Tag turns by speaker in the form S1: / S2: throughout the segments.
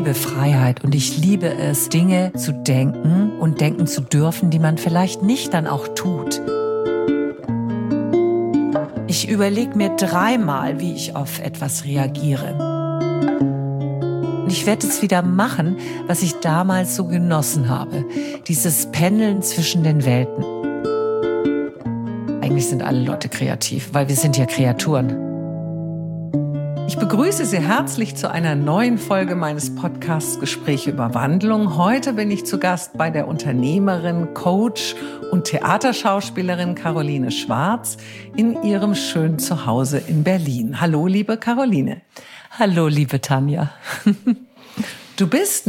S1: liebe Freiheit und ich liebe es, Dinge zu denken und denken zu dürfen, die man vielleicht nicht dann auch tut. Ich überlege mir 3-mal, wie ich auf etwas reagiere. Und ich werde es wieder machen, was ich damals so genossen habe. Dieses Pendeln zwischen den Welten. Eigentlich sind alle Leute kreativ, weil wir sind ja Kreaturen. Ich begrüße Sie herzlich zu einer neuen Folge meines Podcasts Gespräche über Wandlung. Heute bin ich zu Gast bei der Unternehmerin, Coach und Theaterschauspielerin Caroline Schwarz in ihrem schönen Zuhause in Berlin. Hallo, liebe Caroline.
S2: Hallo, liebe Tanja.
S1: Du bist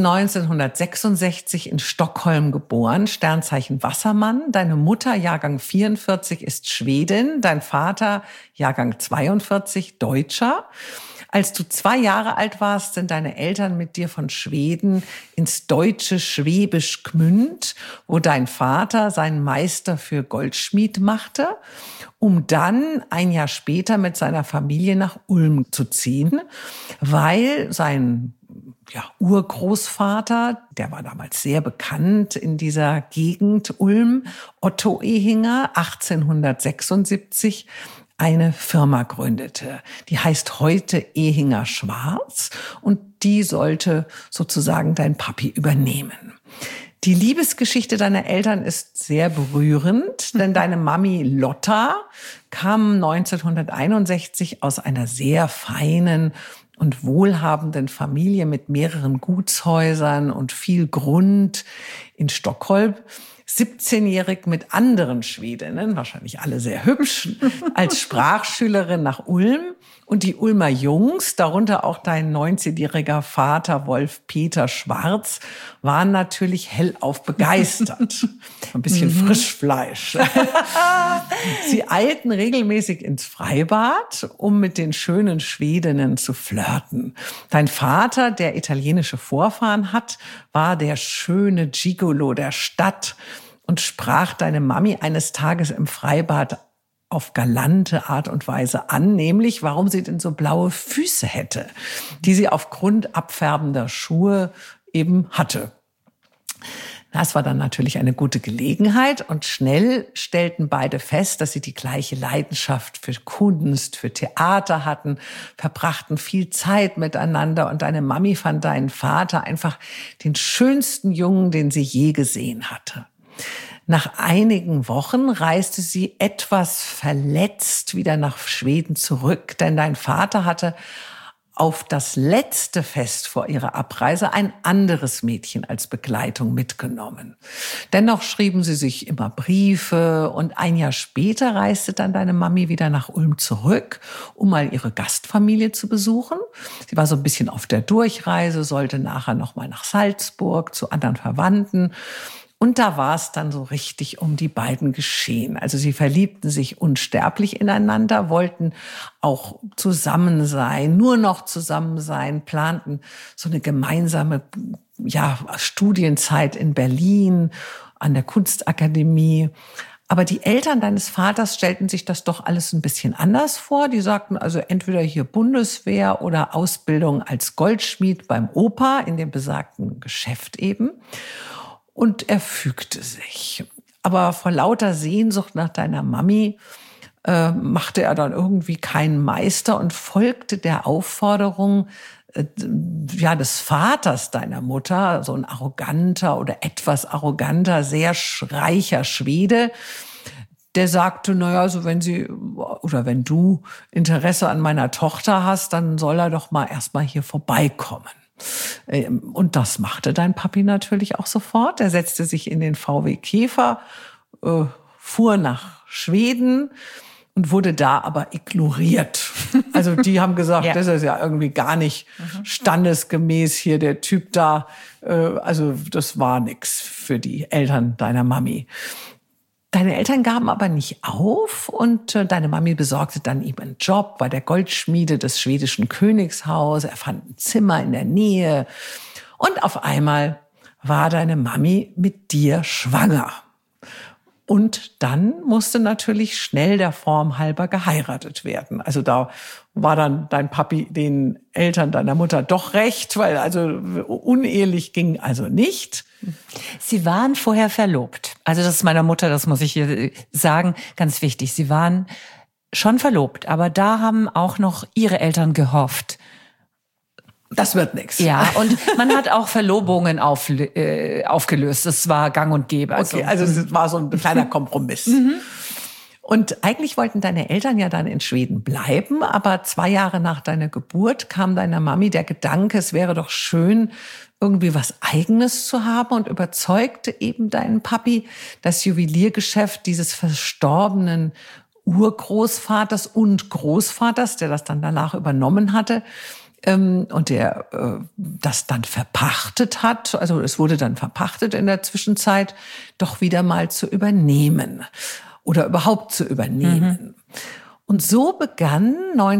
S1: 1966 in Stockholm geboren, Sternzeichen Wassermann. Deine Mutter, Jahrgang 44, ist Schwedin, dein Vater, Jahrgang 42, Deutscher. Als du 2 Jahre alt warst, sind deine Eltern mit dir von Schweden ins deutsche Schwäbisch Gmünd, wo dein Vater seinen Meister für Goldschmied machte, um dann ein Jahr später mit seiner Familie nach Ulm zu ziehen, weil sein Urgroßvater, der war damals sehr bekannt in dieser Gegend Ulm, Otto Ehinger, 1876 eine Firma gründete. Die heißt heute Ehinger Schwarz und die sollte sozusagen dein Papi übernehmen. Die Liebesgeschichte deiner Eltern ist sehr berührend, denn deine Mami Lotta kam 1961 aus einer sehr feinen und wohlhabenden Familie mit mehreren Gutshäusern und viel Grund in Stockholm. 17-jährig mit anderen Schwedinnen, wahrscheinlich alle sehr hübsch, als Sprachschülerin nach Ulm. Und die Ulmer Jungs, darunter auch dein 19-jähriger Vater Wolf-Peter Schwarz, waren natürlich hellauf begeistert. Ein bisschen Frischfleisch. Sie eilten regelmäßig ins Freibad, um mit den schönen Schwedinnen zu flirten. Dein Vater, der italienische Vorfahren hat, war der schöne Gigolo der Stadt und sprach deine Mami eines Tages im Freibad auf galante Art und Weise an, nämlich warum sie denn so blaue Füße hätte, die sie aufgrund abfärbender Schuhe eben hatte. Das war dann natürlich eine gute Gelegenheit und schnell stellten beide fest, dass sie die gleiche Leidenschaft für Kunst, für Theater hatten, verbrachten viel Zeit miteinander und deine Mami fand deinen Vater einfach den schönsten Jungen, den sie je gesehen hatte. Nach einigen Wochen reiste sie etwas verletzt wieder nach Schweden zurück, denn dein Vater hatte auf das letzte Fest vor ihrer Abreise ein anderes Mädchen als Begleitung mitgenommen. Dennoch schrieben sie sich immer Briefe und ein Jahr später reiste dann deine Mami wieder nach Ulm zurück, um mal ihre Gastfamilie zu besuchen. Sie war so ein bisschen auf der Durchreise, sollte nachher noch mal nach Salzburg zu anderen Verwandten. Und da war es dann so richtig um die beiden geschehen. Also sie verliebten sich unsterblich ineinander, wollten auch zusammen sein, nur noch zusammen sein, planten so eine gemeinsame Studienzeit in Berlin an der Kunstakademie. Aber die Eltern deines Vaters stellten sich das doch alles ein bisschen anders vor. Die sagten also entweder hier Bundeswehr oder Ausbildung als Goldschmied beim Opa in dem besagten Geschäft eben. Und er fügte sich. Aber vor lauter Sehnsucht nach deiner Mami machte er dann irgendwie keinen Meister und folgte der Aufforderung des Vaters deiner Mutter, so ein arroganter oder etwas arroganter, sehr reicher Schwede. Der sagte, also wenn du Interesse an meiner Tochter hast, dann soll er doch mal erstmal hier vorbeikommen. Und das machte dein Papi natürlich auch sofort. Er setzte sich in den VW Käfer, fuhr nach Schweden und wurde da aber ignoriert. Also die haben gesagt, das ist ja irgendwie gar nicht standesgemäß hier, der Typ da. Also das war nix für die Eltern deiner Mami. Deine Eltern gaben aber nicht auf und deine Mami besorgte dann ihm einen Job bei der Goldschmiede des schwedischen Königshauses. Er fand ein Zimmer in der Nähe und auf einmal war deine Mami mit dir schwanger. Und dann musste natürlich schnell der Form halber geheiratet werden. Also da war dann dein Papi den Eltern deiner Mutter doch recht, weil also unehelich ging also nicht.
S2: Sie waren vorher verlobt. Also das ist meiner Mutter, das muss ich hier sagen, ganz wichtig. Sie waren schon verlobt, aber da haben auch noch ihre Eltern gehofft.
S1: Das wird nichts.
S2: Ja, und man hat auch Verlobungen aufgelöst. Das war gang und gäbe.
S1: Okay, also es war so ein kleiner Kompromiss. Und eigentlich wollten deine Eltern ja dann in Schweden bleiben, aber 2 Jahre nach deiner Geburt kam deiner Mami der Gedanke, es wäre doch schön, irgendwie was Eigenes zu haben und überzeugte eben deinen Papi, das Juweliergeschäft dieses verstorbenen Urgroßvaters und Großvaters, der das dann danach übernommen hatte, und der das dann verpachtet hat, also es wurde dann verpachtet in der Zwischenzeit, doch wieder mal zu übernehmen oder überhaupt zu übernehmen. Und so begann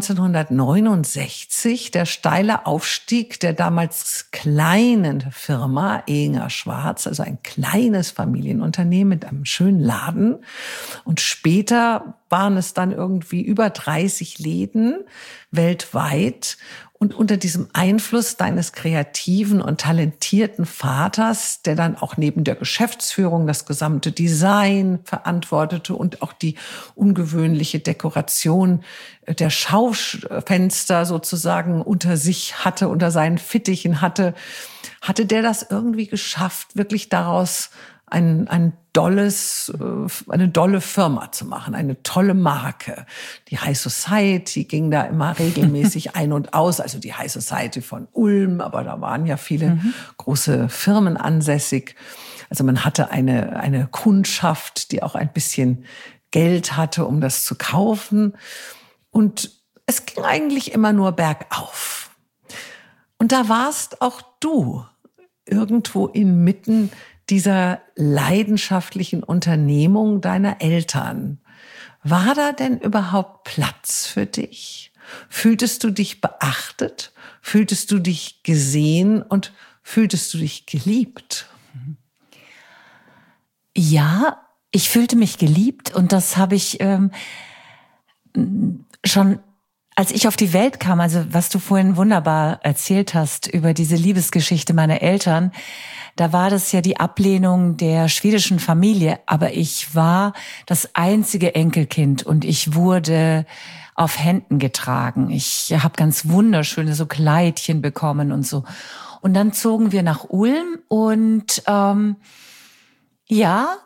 S1: 1969 der steile Aufstieg der damals kleinen Firma Ehinger Schwarz, also ein kleines Familienunternehmen mit einem schönen Laden. Und später waren es dann irgendwie über 30 Läden weltweit. Und unter diesem Einfluss deines kreativen und talentierten Vaters, der dann auch neben der Geschäftsführung das gesamte Design verantwortete und auch die ungewöhnliche Dekoration der Schaufenster sozusagen unter sich hatte, unter seinen Fittichen hatte der das irgendwie geschafft, wirklich daraus eine dolle Firma zu machen, eine tolle Marke. Die High Society ging da immer regelmäßig ein und aus, also die High Society von Ulm, aber da waren ja viele große Firmen ansässig. Also man hatte eine Kundschaft, die auch ein bisschen Geld hatte, um das zu kaufen. Und es ging eigentlich immer nur bergauf. Und da warst auch du irgendwo inmitten dieser leidenschaftlichen Unternehmung deiner Eltern. War da denn überhaupt Platz für dich? Fühltest du dich beachtet? Fühltest du dich gesehen und fühltest du dich geliebt?
S2: Ja, ich fühlte mich geliebt und das habe ich schon, als ich auf die Welt kam, also was du vorhin wunderbar erzählt hast über diese Liebesgeschichte meiner Eltern, da war das ja die Ablehnung der schwedischen Familie, aber ich war das einzige Enkelkind und ich wurde auf Händen getragen. Ich habe ganz wunderschöne so Kleidchen bekommen und so. Und dann zogen wir nach Ulm und ja,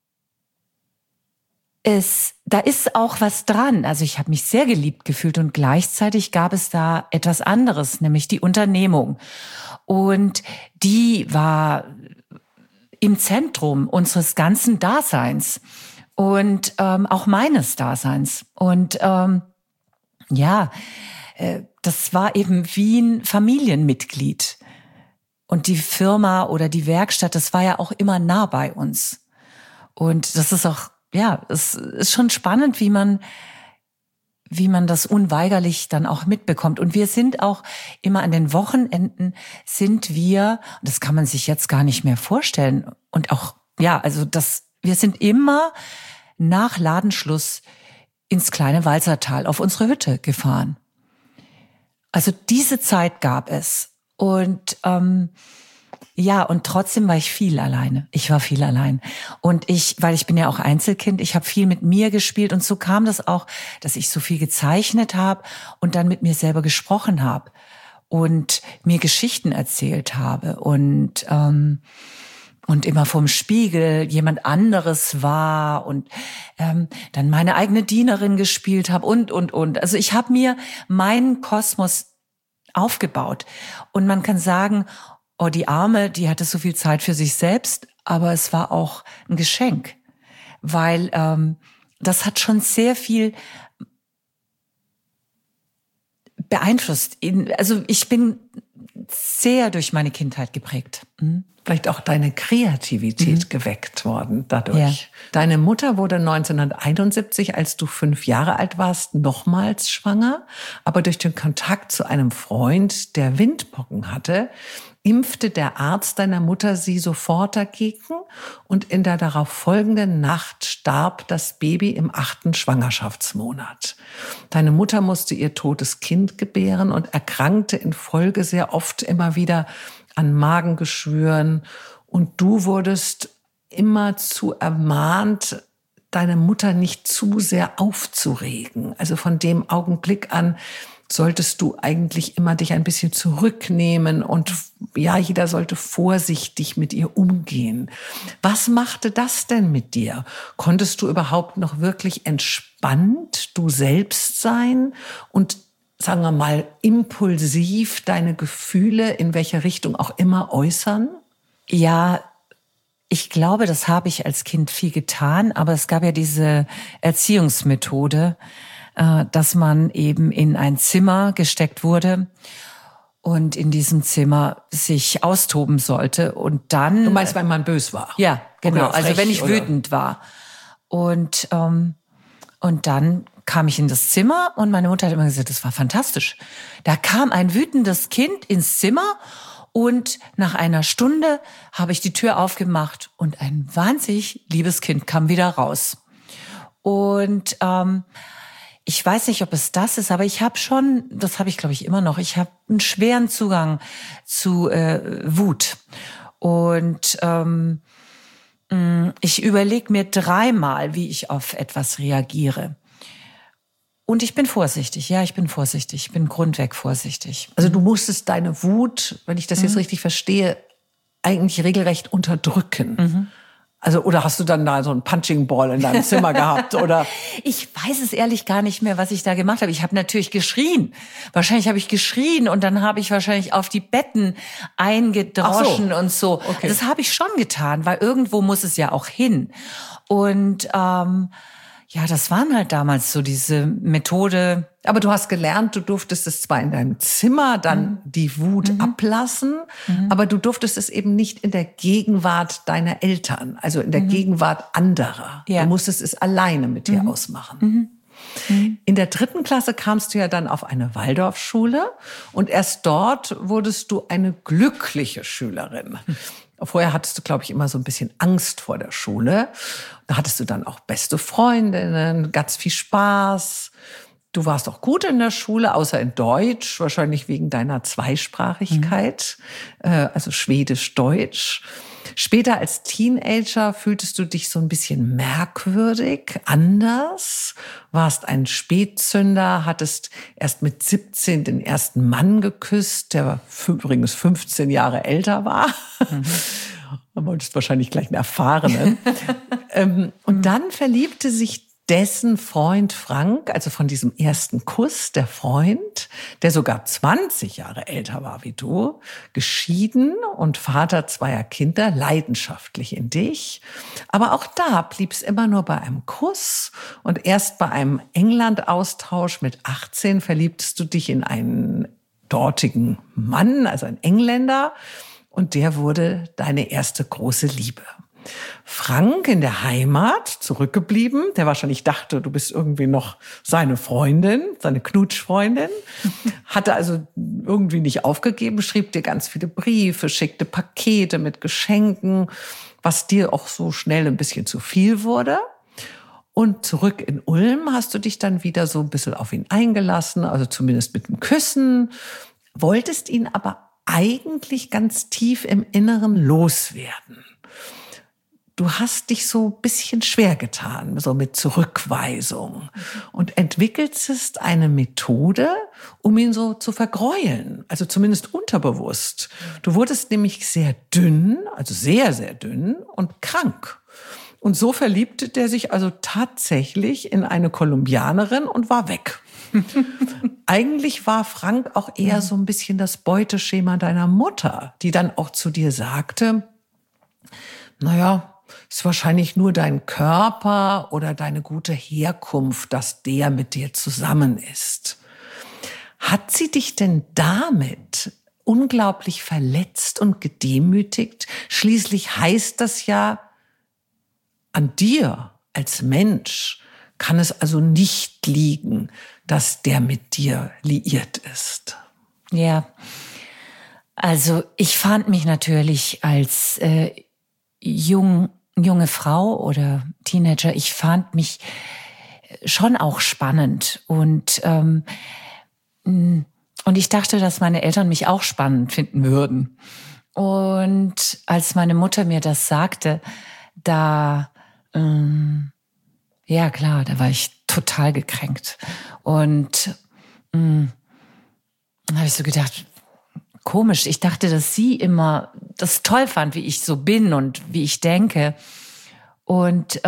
S2: da ist auch was dran. Also ich habe mich sehr geliebt gefühlt und gleichzeitig gab es da etwas anderes, nämlich die Unternehmung. Und die war im Zentrum unseres ganzen Daseins und auch meines Daseins. Und das war eben wie ein Familienmitglied. Und die Firma oder die Werkstatt, das war ja auch immer nah bei uns. Und das ist auch, ja, es ist schon spannend, wie man das unweigerlich dann auch mitbekommt. Und wir sind auch immer an den Wochenenden und das kann man sich jetzt gar nicht mehr vorstellen. Und auch, ja, also wir sind immer nach Ladenschluss ins kleine Walsertal auf unsere Hütte gefahren. Also diese Zeit gab es. Und ja, und trotzdem war ich viel alleine. Ich war viel allein. Und weil ich bin ja auch Einzelkind, ich habe viel mit mir gespielt und so kam das auch, dass ich so viel gezeichnet habe und dann mit mir selber gesprochen habe und mir Geschichten erzählt habe und immer vorm Spiegel jemand anderes war und dann meine eigene Dienerin gespielt habe und. Also ich habe mir meinen Kosmos aufgebaut und man kann sagen, oh, die Arme, die hatte so viel Zeit für sich selbst, aber es war auch ein Geschenk, weil das hat schon sehr viel beeinflusst. Also ich bin sehr durch meine Kindheit geprägt.
S1: Vielleicht auch deine Kreativität geweckt worden dadurch.
S2: Ja.
S1: Deine Mutter wurde 1971, als du 5 Jahre alt warst, nochmals schwanger. Aber durch den Kontakt zu einem Freund, der Windpocken hatte, impfte der Arzt deiner Mutter sie sofort dagegen. Und in der darauf folgenden Nacht starb das Baby im 8. Schwangerschaftsmonat. Deine Mutter musste ihr totes Kind gebären und erkrankte in Folge sehr oft immer wieder an Magengeschwüren. Und du wurdest immerzu ermahnt, deine Mutter nicht zu sehr aufzuregen. Also von dem Augenblick an solltest du eigentlich immer dich ein bisschen zurücknehmen und ja, jeder sollte vorsichtig mit ihr umgehen. Was machte das denn mit dir? Konntest du überhaupt noch wirklich entspannt du selbst sein und sagen wir mal, impulsiv deine Gefühle in welche Richtung auch immer äußern?
S2: Ja, ich glaube, das habe ich als Kind viel getan, aber es gab ja diese Erziehungsmethode, dass man eben in ein Zimmer gesteckt wurde und in diesem Zimmer sich austoben sollte und dann...
S1: Du meinst, wenn man bös war?
S2: Ja, genau.
S1: Frech,
S2: also wenn ich wütend war. Und dann kam ich in das Zimmer und meine Mutter hat immer gesagt, das war fantastisch. Da kam ein wütendes Kind ins Zimmer und nach einer Stunde habe ich die Tür aufgemacht und ein wahnsinnig liebes Kind kam wieder raus. Und ich weiß nicht, ob es das ist, aber ich habe schon, das habe ich glaube ich immer noch, ich habe einen schweren Zugang zu Wut. Und ich überlege mir 3-mal, wie ich auf etwas reagiere. Und ich bin vorsichtig, ja, ich bin vorsichtig, ich bin grundweg vorsichtig.
S1: Also du musstest deine Wut, wenn ich das jetzt richtig verstehe, eigentlich regelrecht unterdrücken. Also, oder hast du dann da so einen Punching Ball in deinem Zimmer gehabt, oder?
S2: Ich weiß es ehrlich gar nicht mehr, was ich da gemacht habe. Ich habe natürlich geschrien. Wahrscheinlich habe ich geschrien und dann habe ich wahrscheinlich auf die Betten eingedroschen und so.
S1: Okay.
S2: Das habe ich schon getan, weil irgendwo muss es ja auch hin. Und ja, das waren halt damals so diese Methode.
S1: Aber du hast gelernt, du durftest es zwar in deinem Zimmer dann die Wut ablassen, aber du durftest es eben nicht in der Gegenwart deiner Eltern, also in der Gegenwart anderer.
S2: Ja.
S1: Du musstest es alleine mit dir ausmachen. In der 3. Klasse kamst du ja dann auf eine Waldorfschule und erst dort wurdest du eine glückliche Schülerin. Vorher hattest du, glaube ich, immer so ein bisschen Angst vor der Schule. Da hattest du dann auch beste Freundinnen, ganz viel Spaß. Du warst auch gut in der Schule, außer in Deutsch, wahrscheinlich wegen deiner Zweisprachigkeit, also Schwedisch-Deutsch. Später als Teenager fühltest du dich so ein bisschen merkwürdig, anders, warst ein Spätzünder, hattest erst mit 17 den ersten Mann geküsst, der übrigens 15 Jahre älter war. Du wolltest wahrscheinlich gleich einen Erfahrenen. Und dann verliebte sich dessen Freund Frank, also von diesem ersten Kuss, der Freund, der sogar 20 Jahre älter war wie du, geschieden und Vater 2 Kinder, leidenschaftlich in dich. Aber auch da blieb es immer nur bei einem Kuss und erst bei einem England-Austausch mit 18 verliebtest du dich in einen dortigen Mann, also einen Engländer, und der wurde deine erste große Liebe. Frank in der Heimat, zurückgeblieben, der wahrscheinlich dachte, du bist irgendwie noch seine Freundin, seine Knutschfreundin, hatte also irgendwie nicht aufgegeben, schrieb dir ganz viele Briefe, schickte Pakete mit Geschenken, was dir auch so schnell ein bisschen zu viel wurde. Und zurück in Ulm hast du dich dann wieder so ein bisschen auf ihn eingelassen, also zumindest mit dem Küssen, wolltest ihn aber eigentlich ganz tief im Inneren loswerden. Du hast dich so ein bisschen schwer getan, so mit Zurückweisung und entwickelst eine Methode, um ihn so zu vergräulen, also zumindest unterbewusst. Du wurdest nämlich sehr dünn, also sehr, sehr dünn und krank. Und so verliebte der sich also tatsächlich in eine Kolumbianerin und war weg. Eigentlich war Frank auch eher so ein bisschen das Beuteschema deiner Mutter, die dann auch zu dir sagte, naja, ist wahrscheinlich nur dein Körper oder deine gute Herkunft, dass der mit dir zusammen ist. Hat sie dich denn damit unglaublich verletzt und gedemütigt. Schließlich heißt das ja, an dir als Mensch kann es also nicht liegen, dass der mit dir liiert ist.
S2: Ja, also ich fand mich natürlich als junge Frau oder Teenager, ich fand mich schon auch spannend und ich dachte, dass meine Eltern mich auch spannend finden würden. Und als meine Mutter mir das sagte, da ja klar, da war ich total gekränkt. Und dann habe ich so gedacht, komisch, ich dachte, dass sie immer das toll fand, wie ich so bin und wie ich denke. Und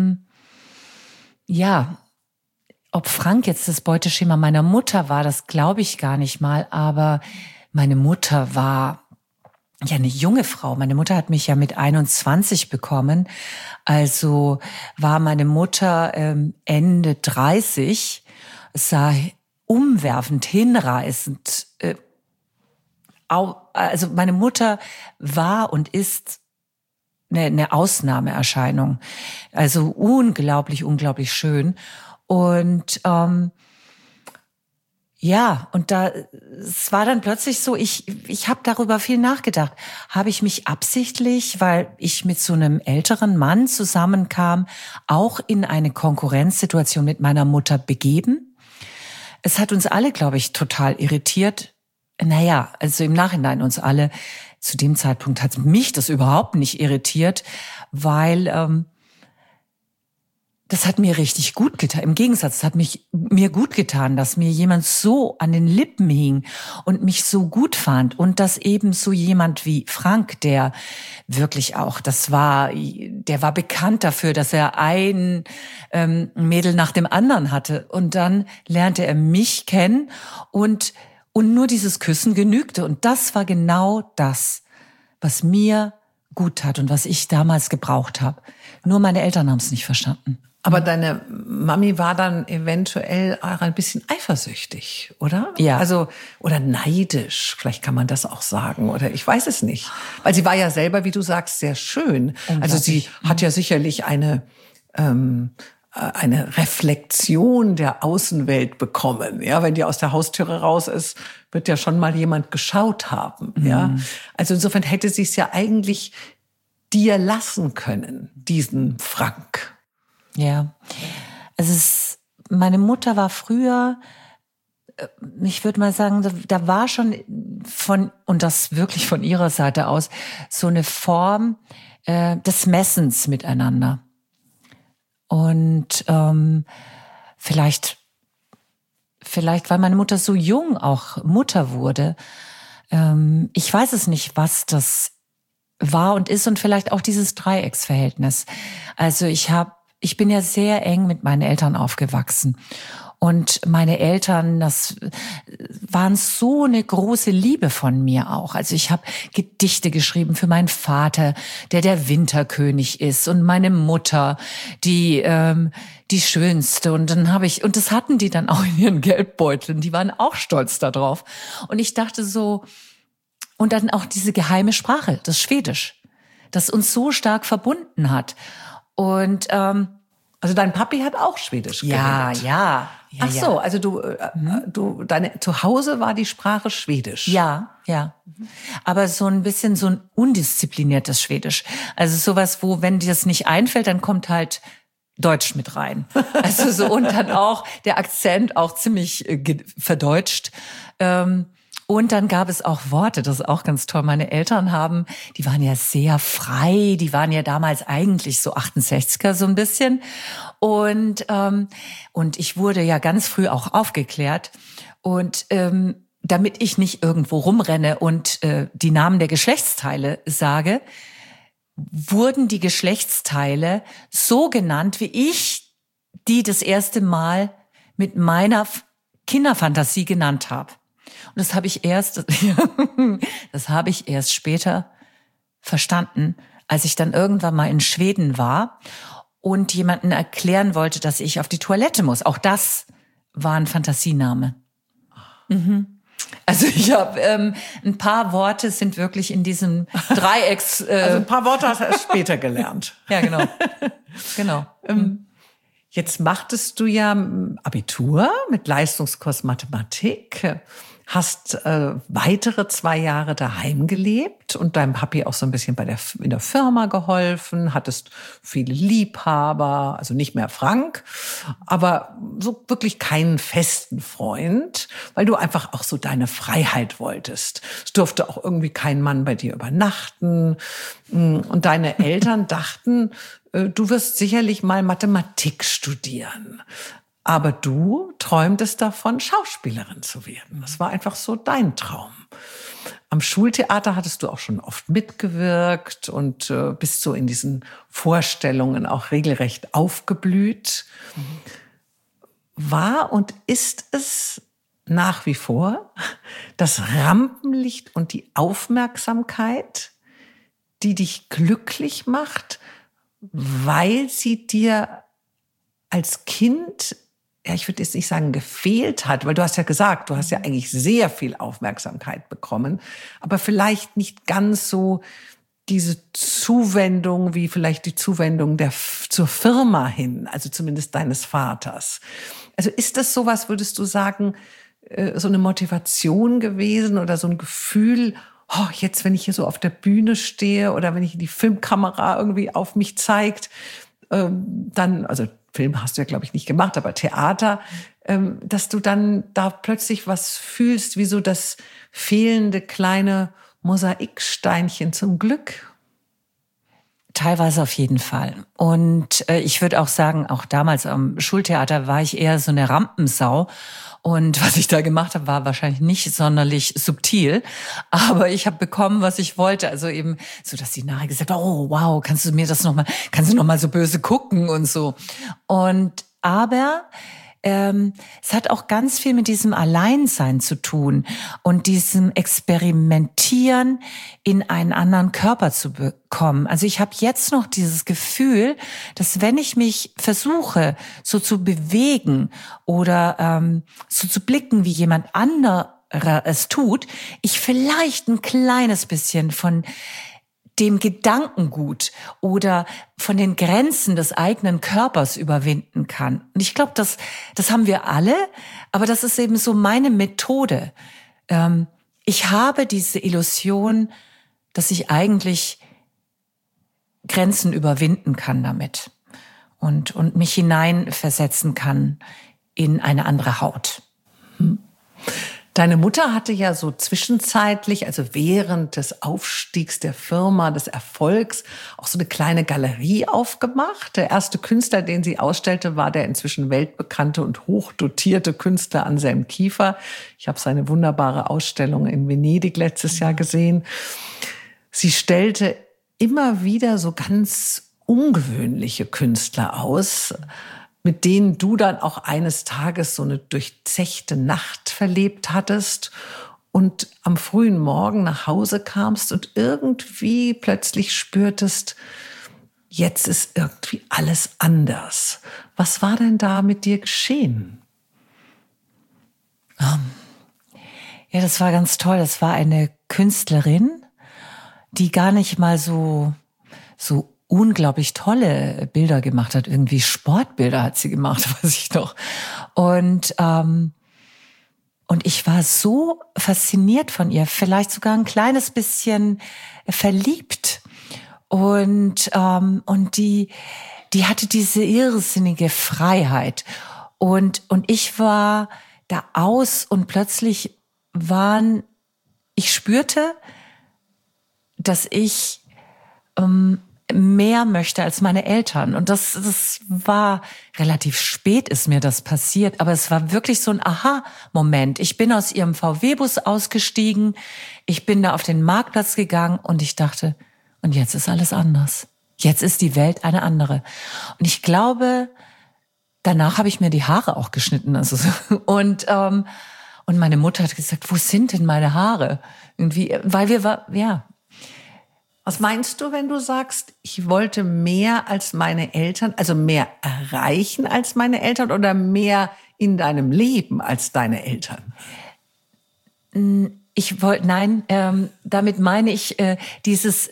S2: ja, ob Frank jetzt das Beuteschema meiner Mutter war, das glaube ich gar nicht mal. Aber meine Mutter war ja eine junge Frau. Meine Mutter hat mich ja mit 21 bekommen. Also war meine Mutter Ende 30. Es sah umwerfend, hinreißend. Also meine Mutter war und ist eine Ausnahmeerscheinung. Also unglaublich, unglaublich schön. Und ja, und es war dann plötzlich so, ich habe darüber viel nachgedacht. Habe ich mich absichtlich, weil ich mit so einem älteren Mann zusammenkam, auch in eine Konkurrenzsituation mit meiner Mutter begeben? Es hat uns alle, glaube ich, total irritiert. Naja, also im Nachhinein uns alle. Zu dem Zeitpunkt hat mich das überhaupt nicht irritiert, weil das hat mir richtig gut getan. Im Gegensatz, es hat mir gut getan, dass mir jemand so an den Lippen hing und mich so gut fand. Und dass eben so jemand wie Frank, der wirklich auch, der war bekannt dafür, dass er ein Mädel nach dem anderen hatte. Und dann lernte er mich kennen und nur dieses Küssen genügte. Und das war genau das, was mir gut tat und was ich damals gebraucht habe. Nur meine Eltern haben es nicht verstanden.
S1: Aber deine Mami war dann eventuell auch ein bisschen eifersüchtig, oder?
S2: Ja.
S1: Also, oder neidisch, vielleicht kann man das auch sagen, oder ich weiß es nicht. Weil sie war ja selber, wie du sagst, sehr schön. Also sie hat ja sicherlich eine Reflexion der Außenwelt bekommen. Ja, wenn die aus der Haustüre raus ist, wird ja schon mal jemand geschaut haben. Ja, also insofern hätte sie es ja eigentlich dir lassen können, diesen Frank.
S2: Ja, also meine Mutter war früher, ich würde mal sagen, da war schon und das wirklich von ihrer Seite aus, so eine Form des Messens miteinander. Und vielleicht, weil meine Mutter so jung auch Mutter wurde. Ich weiß es nicht, was das war und ist und vielleicht auch dieses Dreiecksverhältnis. Also ich bin ja sehr eng mit meinen Eltern aufgewachsen. Und meine Eltern, das waren so eine große Liebe von mir auch. Also ich habe Gedichte geschrieben für meinen Vater, der Winterkönig ist, und meine Mutter, die schönste. Und dann und das hatten die dann auch in ihren Geldbeuteln. Die waren auch stolz darauf. Und ich dachte so, und dann auch diese geheime Sprache, das Schwedisch, das uns so stark verbunden hat. Und
S1: also dein Papi hat auch Schwedisch geredet.
S2: Ja.
S1: Ach so, also deine Zuhause war die Sprache Schwedisch.
S2: Ja. Aber so ein bisschen so ein undiszipliniertes Schwedisch. Also sowas, wo, wenn dir das nicht einfällt, dann kommt halt Deutsch mit rein. Also so, und dann auch der Akzent auch ziemlich verdeutscht. Und dann gab es auch Worte, das ist auch ganz toll. Meine Eltern die waren ja sehr frei, die waren ja damals eigentlich so 68er so ein bisschen. Und ich wurde ja ganz früh auch aufgeklärt. Und damit ich nicht irgendwo rumrenne und die Namen der Geschlechtsteile sage, wurden die Geschlechtsteile so genannt, wie ich die das erste Mal mit meiner Kinderfantasie genannt habe. Und das habe ich erst später verstanden, als ich dann irgendwann mal in Schweden war und jemanden erklären wollte, dass ich auf die Toilette muss. Auch das war ein Fantasiename. Also Ich habe ein paar Worte sind wirklich in diesem Dreiecks.
S1: Also ein paar Worte hast du erst später gelernt.
S2: Ja, genau. Genau.
S1: Jetzt machtest du ja Abitur mit Leistungskurs Mathematik, hast weitere 2 Jahre daheim gelebt und deinem Papi auch so ein bisschen in der Firma geholfen, hattest viele Liebhaber, also nicht mehr Frank, aber so wirklich keinen festen Freund, weil du einfach auch so deine Freiheit wolltest. Es durfte auch irgendwie kein Mann bei dir übernachten und deine Eltern dachten, du wirst sicherlich mal Mathematik studieren. Aber du träumtest davon, Schauspielerin zu werden. Das war einfach so dein Traum. Am Schultheater hattest du auch schon oft mitgewirkt und bist so in diesen Vorstellungen auch regelrecht aufgeblüht. War und ist es nach wie vor das Rampenlicht und die Aufmerksamkeit, die dich glücklich macht, weil sie dir als Kind, ja, ich würde jetzt nicht sagen gefehlt hat, weil du hast ja gesagt, du hast ja eigentlich sehr viel Aufmerksamkeit bekommen, aber vielleicht nicht ganz so diese Zuwendung wie vielleicht die Zuwendung zur Firma hin, also zumindest deines Vaters. Also ist das sowas, würdest du sagen, so eine Motivation gewesen oder so ein Gefühl, oh, jetzt, wenn ich hier so auf der Bühne stehe oder wenn ich die Filmkamera irgendwie auf mich zeigt, dann, also Film hast du ja, glaube ich, nicht gemacht, aber Theater, dass du dann da plötzlich was fühlst, wie so das fehlende kleine Mosaiksteinchen zum Glück?
S2: Teilweise auf jeden Fall. Und ich würde auch sagen, auch damals am Schultheater war ich eher so eine Rampensau. Und was ich da gemacht habe, war wahrscheinlich nicht sonderlich subtil. Aber ich habe bekommen, was ich wollte. Also eben so, dass die nachher gesagt hat, oh wow, kannst du noch mal so böse gucken und so. Aber es hat auch ganz viel mit diesem Alleinsein zu tun und diesem Experimentieren, in einen anderen Körper zu bekommen. Also ich habe jetzt noch dieses Gefühl, dass wenn ich mich versuche, so zu bewegen oder so zu blicken, wie jemand anderer es tut, ich vielleicht ein kleines bisschen von dem Gedankengut oder von den Grenzen des eigenen Körpers überwinden kann. Und ich glaube, das haben wir alle, aber das ist eben so meine Methode. Ich habe diese Illusion, dass ich eigentlich Grenzen überwinden kann damit und mich hineinversetzen kann in eine andere Haut.
S1: Deine Mutter hatte ja so zwischenzeitlich, also während des Aufstiegs der Firma, des Erfolgs, auch so eine kleine Galerie aufgemacht. Der erste Künstler, den sie ausstellte, war der inzwischen weltbekannte und hochdotierte Künstler Anselm Kiefer. Ich habe seine wunderbare Ausstellung in Venedig letztes Jahr gesehen. Sie stellte immer wieder so ganz ungewöhnliche Künstler aus, mit denen du dann auch eines Tages so eine durchzechte Nacht verlebt hattest und am frühen Morgen nach Hause kamst und irgendwie plötzlich spürtest, jetzt ist irgendwie alles anders. Was war denn da mit dir geschehen?
S2: Ja, das war ganz toll. Das war eine Künstlerin, die gar nicht mal so unglaublich tolle Bilder gemacht hat. Irgendwie Sportbilder hat sie gemacht, weiß ich noch. Und ich war so fasziniert von ihr, vielleicht sogar ein kleines bisschen verliebt. Und die hatte diese irrsinnige Freiheit. Und ich war da aus und plötzlich ich spürte, dass ich mehr möchte als meine Eltern. Und das war relativ spät, ist mir das passiert, aber es war wirklich so ein Aha-Moment. Ich bin aus ihrem VW-Bus ausgestiegen, ich bin da auf den Marktplatz gegangen und ich dachte, und jetzt ist alles anders. Jetzt ist die Welt eine andere. Und ich glaube, danach habe ich mir die Haare auch geschnitten. Also und meine Mutter hat gesagt, wo sind denn meine Haare? Irgendwie, weil
S1: Was meinst du, wenn du sagst, ich wollte mehr als meine Eltern, also mehr erreichen als meine Eltern oder mehr in deinem Leben als deine Eltern?
S2: damit meine ich dieses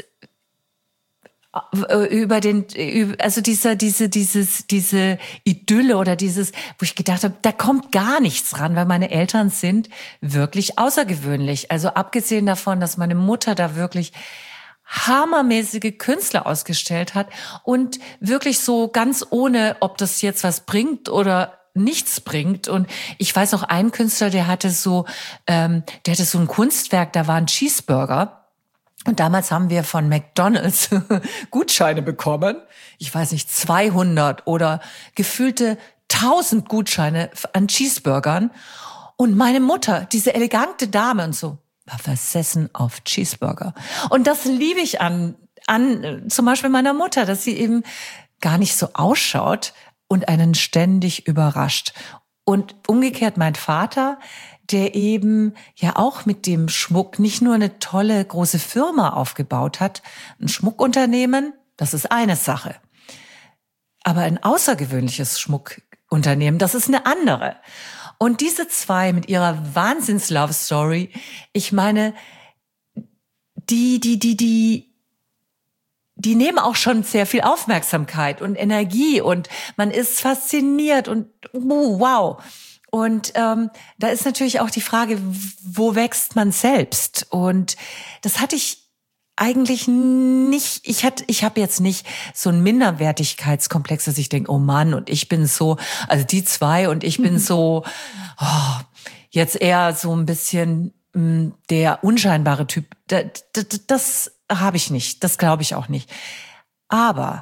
S2: diese Idylle oder dieses, wo ich gedacht habe, da kommt gar nichts ran, weil meine Eltern sind wirklich außergewöhnlich. Also abgesehen davon, dass meine Mutter da wirklich hammermäßige Künstler ausgestellt hat und wirklich so ganz ohne, ob das jetzt was bringt oder nichts bringt. Und ich weiß noch, ein Künstler, der hatte so ein Kunstwerk, da war ein Cheeseburger. Und damals haben wir von McDonald's Gutscheine bekommen. Ich weiß nicht, 200 oder gefühlte 1000 Gutscheine an Cheeseburgern. Und meine Mutter, diese elegante Dame und so, war versessen auf Cheeseburger. Und das liebe ich an zum Beispiel meiner Mutter, dass sie eben gar nicht so ausschaut und einen ständig überrascht. Und umgekehrt mein Vater, der eben ja auch mit dem Schmuck nicht nur eine tolle große Firma aufgebaut hat, ein Schmuckunternehmen, das ist eine Sache. Aber ein außergewöhnliches Schmuckunternehmen, das ist eine andere. Und diese zwei mit ihrer Wahnsinns-Love-Story, ich meine, die nehmen auch schon sehr viel Aufmerksamkeit und Energie und man ist fasziniert und wow. Und da ist natürlich auch die Frage, wo wächst man selbst? Und das hatte ich eigentlich nicht. Ich habe jetzt nicht so einen Minderwertigkeitskomplex, dass ich denke, oh Mann, und ich bin so, also die zwei und ich bin so, jetzt eher so ein bisschen der unscheinbare Typ. Das habe ich nicht. Das glaube ich auch nicht. Aber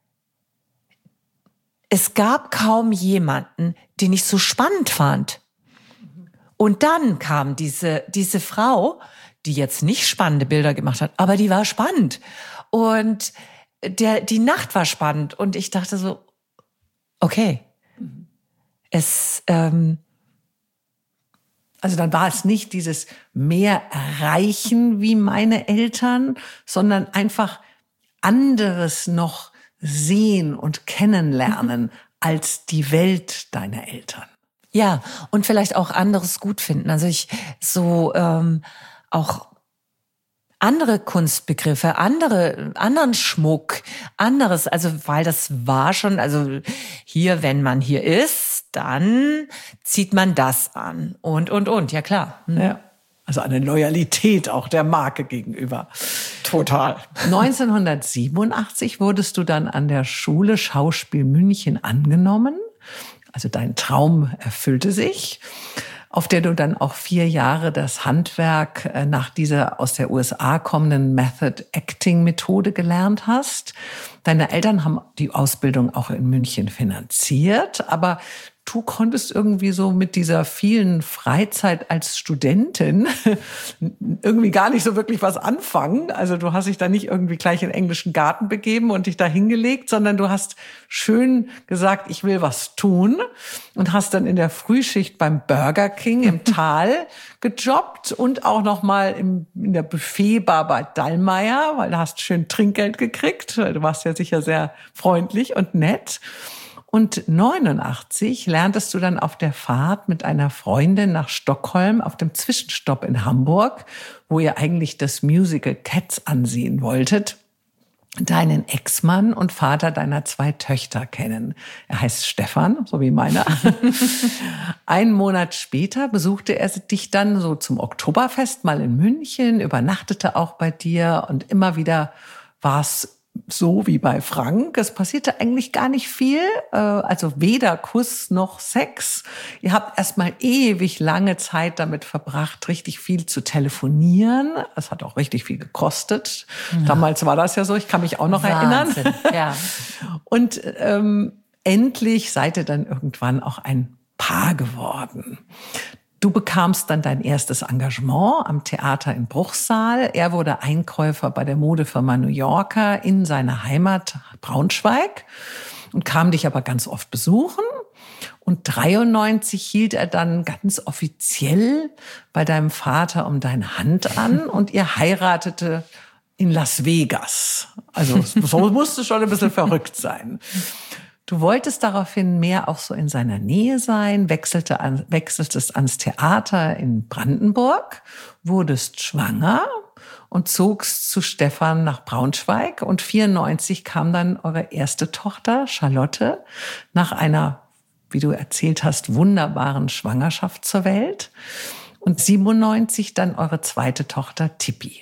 S2: es gab kaum jemanden, den ich so spannend fand. Und dann kam diese Frau, die jetzt nicht spannende Bilder gemacht hat, aber die war spannend. Und die Nacht war spannend. Und ich dachte so, okay,
S1: also dann war es nicht dieses mehr erreichen wie meine Eltern, sondern einfach anderes noch sehen und kennenlernen als die Welt deiner Eltern.
S2: Ja, und vielleicht auch anderes gut finden. Also auch andere Kunstbegriffe, anderen Schmuck, anderes, also weil das war schon, also hier, wenn man hier ist, dann zieht man das an und, ja klar.
S1: Ja. Also eine Loyalität auch der Marke gegenüber.
S2: Total.
S1: 1987 wurdest du dann an der Schule Schauspiel München angenommen. Also dein Traum erfüllte sich, auf der du dann auch 4 Jahre das Handwerk nach dieser aus der USA kommenden Method Acting Methode gelernt hast. Deine Eltern haben die Ausbildung auch in München finanziert, aber du konntest irgendwie so mit dieser vielen Freizeit als Studentin irgendwie gar nicht so wirklich was anfangen. Also du hast dich da nicht irgendwie gleich in den englischen Garten begeben und dich da hingelegt, sondern du hast schön gesagt, ich will was tun und hast dann in der Frühschicht beim Burger King im Tal gejobbt und auch noch mal in der Buffetbar bei Dallmayr, weil da hast du schön Trinkgeld gekriegt. Du warst ja sicher sehr freundlich und nett. Und 89 lerntest du dann auf der Fahrt mit einer Freundin nach Stockholm auf dem Zwischenstopp in Hamburg, wo ihr eigentlich das Musical Cats ansehen wolltet, deinen Ex-Mann und Vater deiner 2 Töchter kennen. Er heißt Stefan, so wie meiner. Einen Monat später besuchte er dich dann so zum Oktoberfest mal in München, übernachtete auch bei dir und immer wieder war es so wie bei Frank. Es passierte eigentlich gar nicht viel, also weder Kuss noch Sex. Ihr habt erstmal ewig lange Zeit damit verbracht, richtig viel zu telefonieren. Es hat auch richtig viel gekostet. Ja. Damals war das ja so, ich kann mich auch noch erinnern.
S2: Ja.
S1: Und endlich seid ihr dann irgendwann auch ein Paar geworden. Du bekamst dann dein erstes Engagement am Theater in Bruchsal. Er wurde Einkäufer bei der Modefirma New Yorker in seiner Heimat Braunschweig und kam dich aber ganz oft besuchen. Und 93 hielt er dann ganz offiziell bei deinem Vater um deine Hand an und ihr heiratete in Las Vegas. Also so musste schon ein bisschen verrückt sein. Du wolltest daraufhin mehr auch so in seiner Nähe sein, wechseltest ans Theater in Brandenburg, wurdest schwanger und zogst zu Stefan nach Braunschweig. Und 1994 kam dann eure erste Tochter, Charlotte, nach einer, wie du erzählt hast, wunderbaren Schwangerschaft zur Welt. Und 1997 dann eure zweite Tochter, Tippi.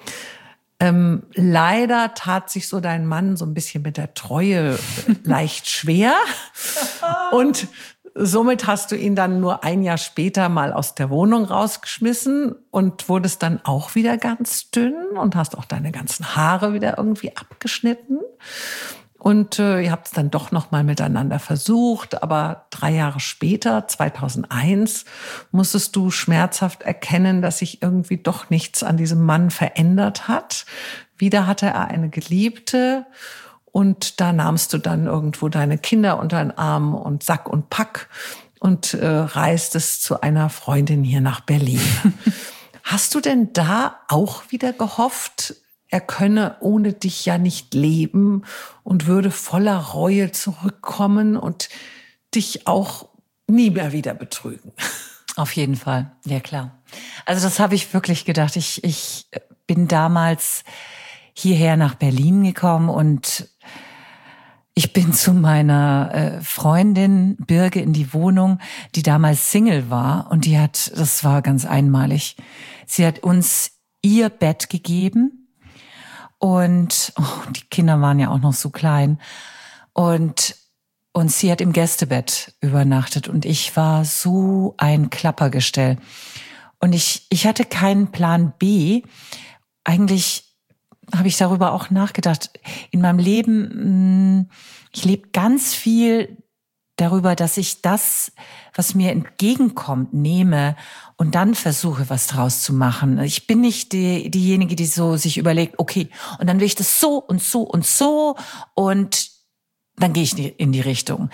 S1: Leider tat sich so dein Mann so ein bisschen mit der Treue leicht schwer. Und somit hast du ihn dann nur ein Jahr später mal aus der Wohnung rausgeschmissen und wurdest dann auch wieder ganz dünn und hast auch deine ganzen Haare wieder irgendwie abgeschnitten. Und ihr habt es dann doch noch mal miteinander versucht, aber 3 Jahre später, 2001, musstest du schmerzhaft erkennen, dass sich irgendwie doch nichts an diesem Mann verändert hat. Wieder hatte er eine Geliebte und da nahmst du dann irgendwo deine Kinder unter den Arm und Sack und Pack und reistest zu einer Freundin hier nach Berlin. Hast du denn da auch wieder gehofft, er könne ohne dich ja nicht leben und würde voller Reue zurückkommen und dich auch nie mehr wieder betrügen?
S2: Auf jeden Fall, ja klar. Also das habe ich wirklich gedacht. Ich bin damals hierher nach Berlin gekommen und ich bin zu meiner Freundin Birge in die Wohnung, die damals Single war und das war ganz einmalig. Sie hat uns ihr Bett gegeben. Und die Kinder waren ja auch noch so klein. Und sie hat im Gästebett übernachtet. Und ich war so ein Klappergestell. Und ich hatte keinen Plan B. Eigentlich habe ich darüber auch nachgedacht. In meinem Leben, ich lebe ganz viel darüber, dass ich das, was mir entgegenkommt, nehme und dann versuche, was draus zu machen. Ich bin nicht diejenige, die so sich überlegt, okay, und dann will ich das so und so und so und dann gehe ich in die Richtung.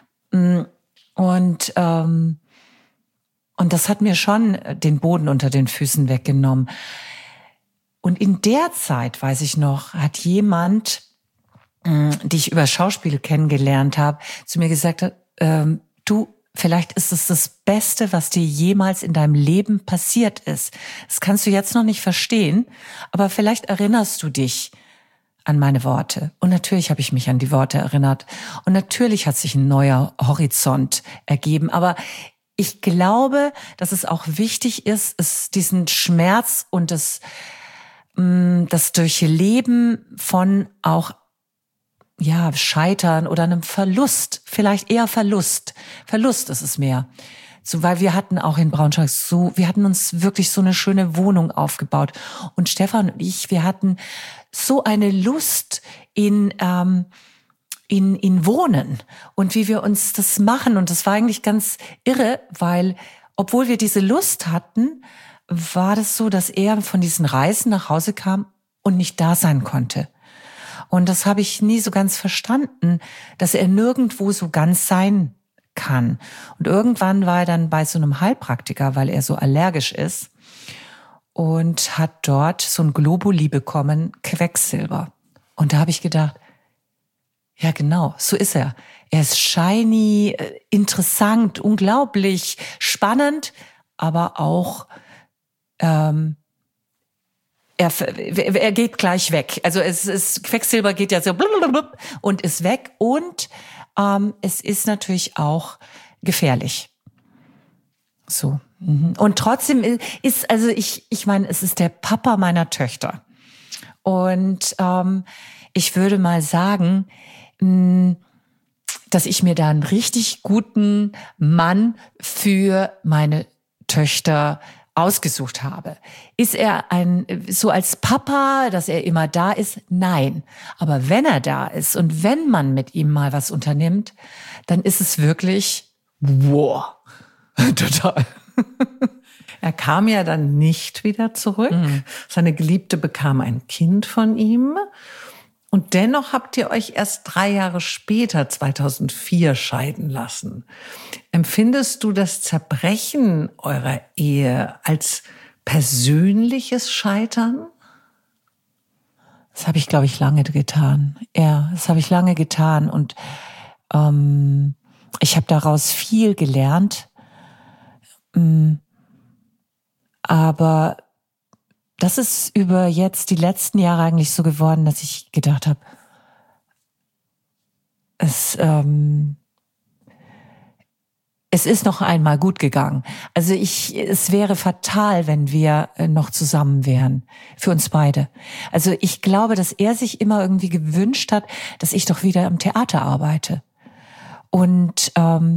S2: Und das hat mir schon den Boden unter den Füßen weggenommen. Und in der Zeit, weiß ich noch, hat jemand, die ich über Schauspiel kennengelernt habe, zu mir gesagt hat, du, vielleicht ist es das Beste, was dir jemals in deinem Leben passiert ist. Das kannst du jetzt noch nicht verstehen, aber vielleicht erinnerst du dich an meine Worte. Und natürlich habe ich mich an die Worte erinnert. Und natürlich hat sich ein neuer Horizont ergeben. Aber ich glaube, dass es auch wichtig ist, diesen Schmerz und das Durchleben von auch Scheitern oder einem Verlust, vielleicht eher Verlust. Verlust ist es mehr. So, weil wir hatten auch in Braunschweig wir hatten uns wirklich so eine schöne Wohnung aufgebaut. Und Stefan und ich, wir hatten so eine Lust in Wohnen und wie wir uns das machen. Und das war eigentlich ganz irre, weil, obwohl wir diese Lust hatten, war das so, dass er von diesen Reisen nach Hause kam und nicht da sein konnte. Und das habe ich nie so ganz verstanden, dass er nirgendwo so ganz sein kann. Und irgendwann war er dann bei so einem Heilpraktiker, weil er so allergisch ist und hat dort so ein Globuli bekommen, Quecksilber. Und da habe ich gedacht, ja genau, so ist er. Er ist shiny, interessant, unglaublich spannend, aber auch er geht gleich weg. Also Quecksilber geht ja so und ist weg. Und es ist natürlich auch gefährlich. So. Und trotzdem ist, also ich meine, es ist der Papa meiner Töchter. Und ich würde mal sagen, dass ich mir da einen richtig guten Mann für meine Töchter ausgesucht habe. Ist er so als Papa, dass er immer da ist? Nein. Aber wenn er da ist und wenn man mit ihm mal was unternimmt, dann ist es wirklich wow. Total.
S1: Er kam ja dann nicht wieder zurück. Seine Geliebte bekam ein Kind von ihm. Und dennoch habt ihr euch erst 3 Jahre später, 2004, scheiden lassen. Empfindest du das Zerbrechen eurer Ehe als persönliches Scheitern?
S2: Das habe ich, glaube ich, lange getan. Ja, das habe ich lange getan. Und Ich habe daraus viel gelernt, aber das ist über jetzt die letzten Jahre eigentlich so geworden, dass ich gedacht habe, es ist noch einmal gut gegangen. Also es wäre fatal, wenn wir noch zusammen wären, für uns beide. Also ich glaube, dass er sich immer irgendwie gewünscht hat, dass ich doch wieder am Theater arbeite. Und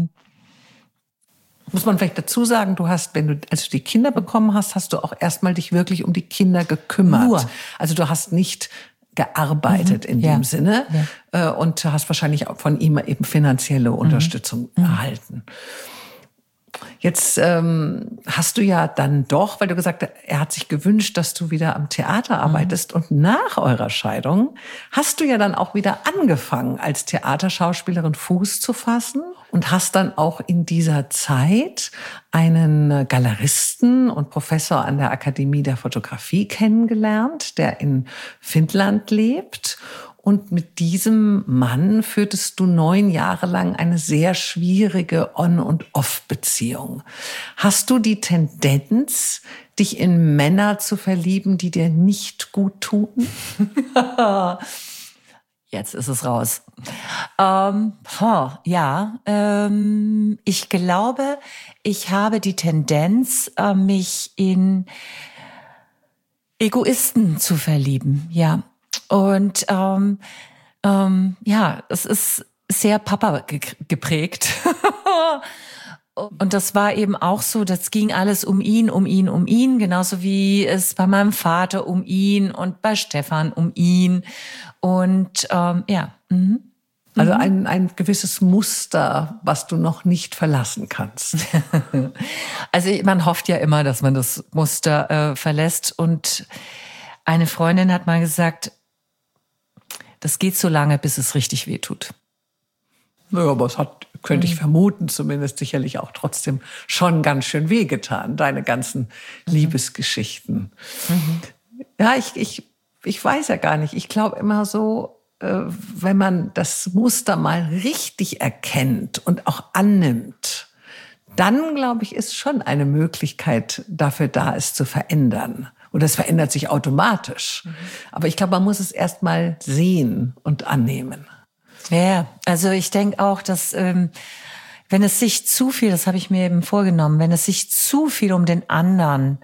S1: muss man vielleicht dazu sagen, als du die Kinder bekommen hast, hast du auch erstmal dich wirklich um die Kinder gekümmert.
S2: Nur.
S1: Also du hast nicht gearbeitet in dem Sinne und hast wahrscheinlich auch von ihm eben finanzielle Unterstützung erhalten. Jetzt hast du ja dann doch, weil du gesagt hast, er hat sich gewünscht, dass du wieder am Theater arbeitest. Und nach eurer Scheidung hast du ja dann auch wieder angefangen, als Theaterschauspielerin Fuß zu fassen und hast dann auch in dieser Zeit einen Galeristen und Professor an der Akademie der Fotografie kennengelernt, der in Finnland lebt. Und mit diesem Mann führtest du 9 Jahre lang eine sehr schwierige On- und Off-Beziehung. Hast du die Tendenz, dich in Männer zu verlieben, die dir nicht gut tun?
S2: Jetzt ist es raus. Ich glaube, ich habe die Tendenz, mich in Egoisten zu verlieben, ja. Und es ist sehr Papa geprägt. Und das war eben auch so, das ging alles um ihn, genauso wie es bei meinem Vater um ihn und bei Stefan um ihn. Und
S1: Also ein gewisses Muster, was du noch nicht verlassen kannst.
S2: Also man hofft ja immer, dass man das Muster verlässt. Und eine Freundin hat mal gesagt, das geht so lange, bis es richtig wehtut.
S1: Naja, aber es könnte ich vermuten, zumindest sicherlich auch trotzdem schon ganz schön wehgetan, deine ganzen Liebesgeschichten. Ja, ich weiß ja gar nicht. Ich glaube immer so, wenn man das Muster mal richtig erkennt und auch annimmt, dann, glaube ich, ist schon eine Möglichkeit dafür da, es zu verändern. Und das verändert sich automatisch. Aber ich glaube, man muss es erst mal sehen und annehmen.
S2: Ja, also ich denke auch, dass wenn es sich zu viel, das habe ich mir eben vorgenommen, wenn es sich zu viel um den anderen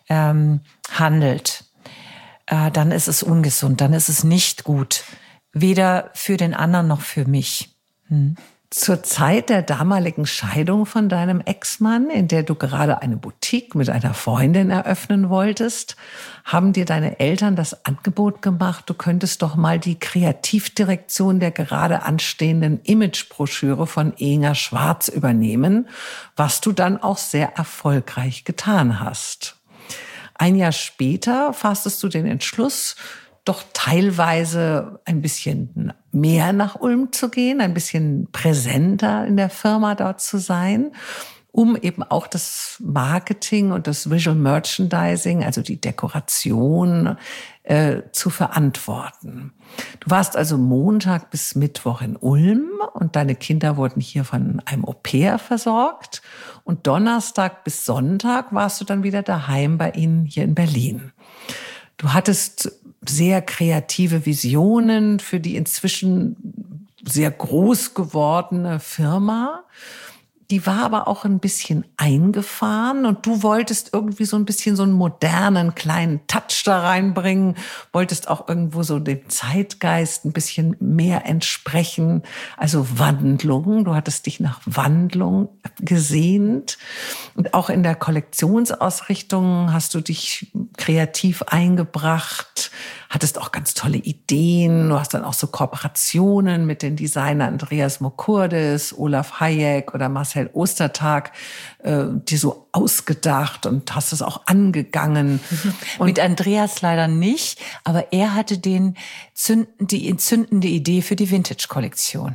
S2: handelt, dann ist es ungesund, dann ist es nicht gut. Weder für den anderen noch für mich.
S1: Zur Zeit der damaligen Scheidung von deinem Ex-Mann, in der du gerade eine Boutique mit einer Freundin eröffnen wolltest, haben dir deine Eltern das Angebot gemacht, du könntest doch mal die Kreativdirektion der gerade anstehenden Imagebroschüre von Inger Schwarz übernehmen, was du dann auch sehr erfolgreich getan hast. Ein Jahr später fasstest du den Entschluss, doch teilweise ein bisschen mehr nach Ulm zu gehen, ein bisschen präsenter in der Firma dort zu sein, um eben auch das Marketing und das Visual Merchandising, also die Dekoration, zu verantworten. Du warst also Montag bis Mittwoch in Ulm und deine Kinder wurden hier von einem Au-pair versorgt. Und Donnerstag bis Sonntag warst du dann wieder daheim bei ihnen hier in Berlin. Du hattest sehr kreative Visionen für die inzwischen sehr groß gewordene Firma. Die war aber auch ein bisschen eingefahren und du wolltest irgendwie so ein bisschen so einen modernen kleinen Touch da reinbringen, wolltest auch irgendwo so dem Zeitgeist ein bisschen mehr entsprechen, also Wandlung. Du hattest dich nach Wandlung gesehnt und auch in der Kollektionsausrichtung hast du dich kreativ eingebracht, hattest auch ganz tolle Ideen. Du hast dann auch so Kooperationen mit den Designern Andreas Mokurdes, Olaf Hayek oder Marcel Ostertag, die so ausgedacht und hast es auch angegangen. Und
S2: mit Andreas leider nicht, aber er hatte die entzündende Idee für die Vintage-Kollektion.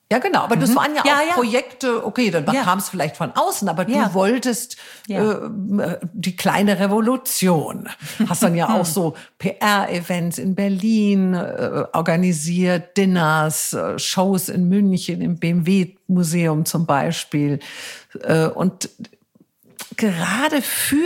S1: Ja, genau, aber das waren ja auch Projekte, okay, dann kam es vielleicht von außen, aber du wolltest die kleine Revolution. Hast dann ja auch so PR-Events in Berlin organisiert, Dinners, Shows in München, im BMW-Museum zum Beispiel. Und gerade für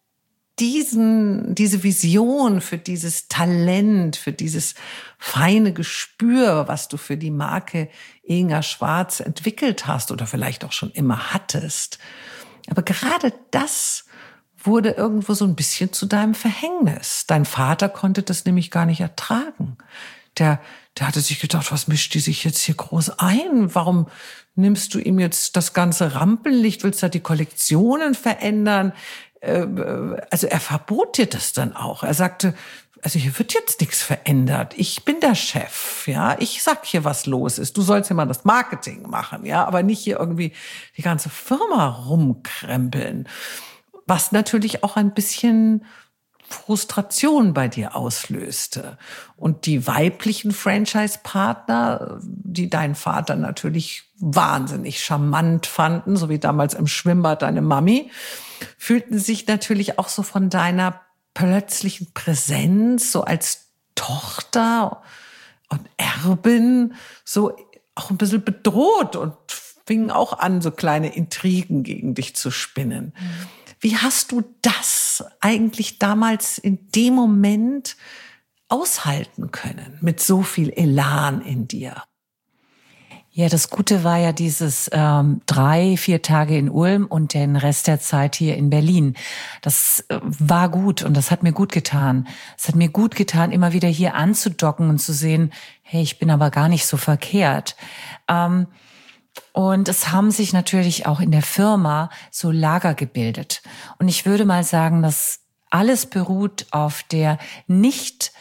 S1: diese Vision, für dieses Talent, für dieses feine Gespür, was du für die Marke Ehinger Schwarz entwickelt hast oder vielleicht auch schon immer hattest. Aber gerade das wurde irgendwo so ein bisschen zu deinem Verhängnis. Dein Vater konnte das nämlich gar nicht ertragen. Der hatte sich gedacht, was mischt die sich jetzt hier groß ein? Warum nimmst du ihm jetzt das ganze Rampenlicht? Willst du da die Kollektionen verändern? Also er verbot dir das dann auch. Er sagte, also hier wird jetzt nichts verändert. Ich bin der Chef, ja. Ich sag hier, was los ist. Du sollst ja mal das Marketing machen, ja, aber nicht hier irgendwie die ganze Firma rumkrempeln. Was natürlich auch ein bisschen Frustration bei dir auslöste. Und die weiblichen Franchise-Partner, die deinen Vater natürlich wahnsinnig charmant fanden, so wie damals im Schwimmbad deine Mami, fühlten sich natürlich auch so von deiner plötzlichen Präsenz, so als Tochter und Erbin, so auch ein bisschen bedroht und fingen auch an, so kleine Intrigen gegen dich zu spinnen. Wie hast du das eigentlich damals in dem Moment aushalten können, mit so viel Elan in dir?
S2: Ja, das Gute war ja dieses 3-4 Tage in Ulm und den Rest der Zeit hier in Berlin. Das war gut und das hat mir gut getan. Es hat mir gut getan, immer wieder hier anzudocken und zu sehen, hey, ich bin aber gar nicht so verkehrt. Und es haben sich natürlich auch in der Firma so Lager gebildet. Und ich würde mal sagen, dass alles beruht auf der nicht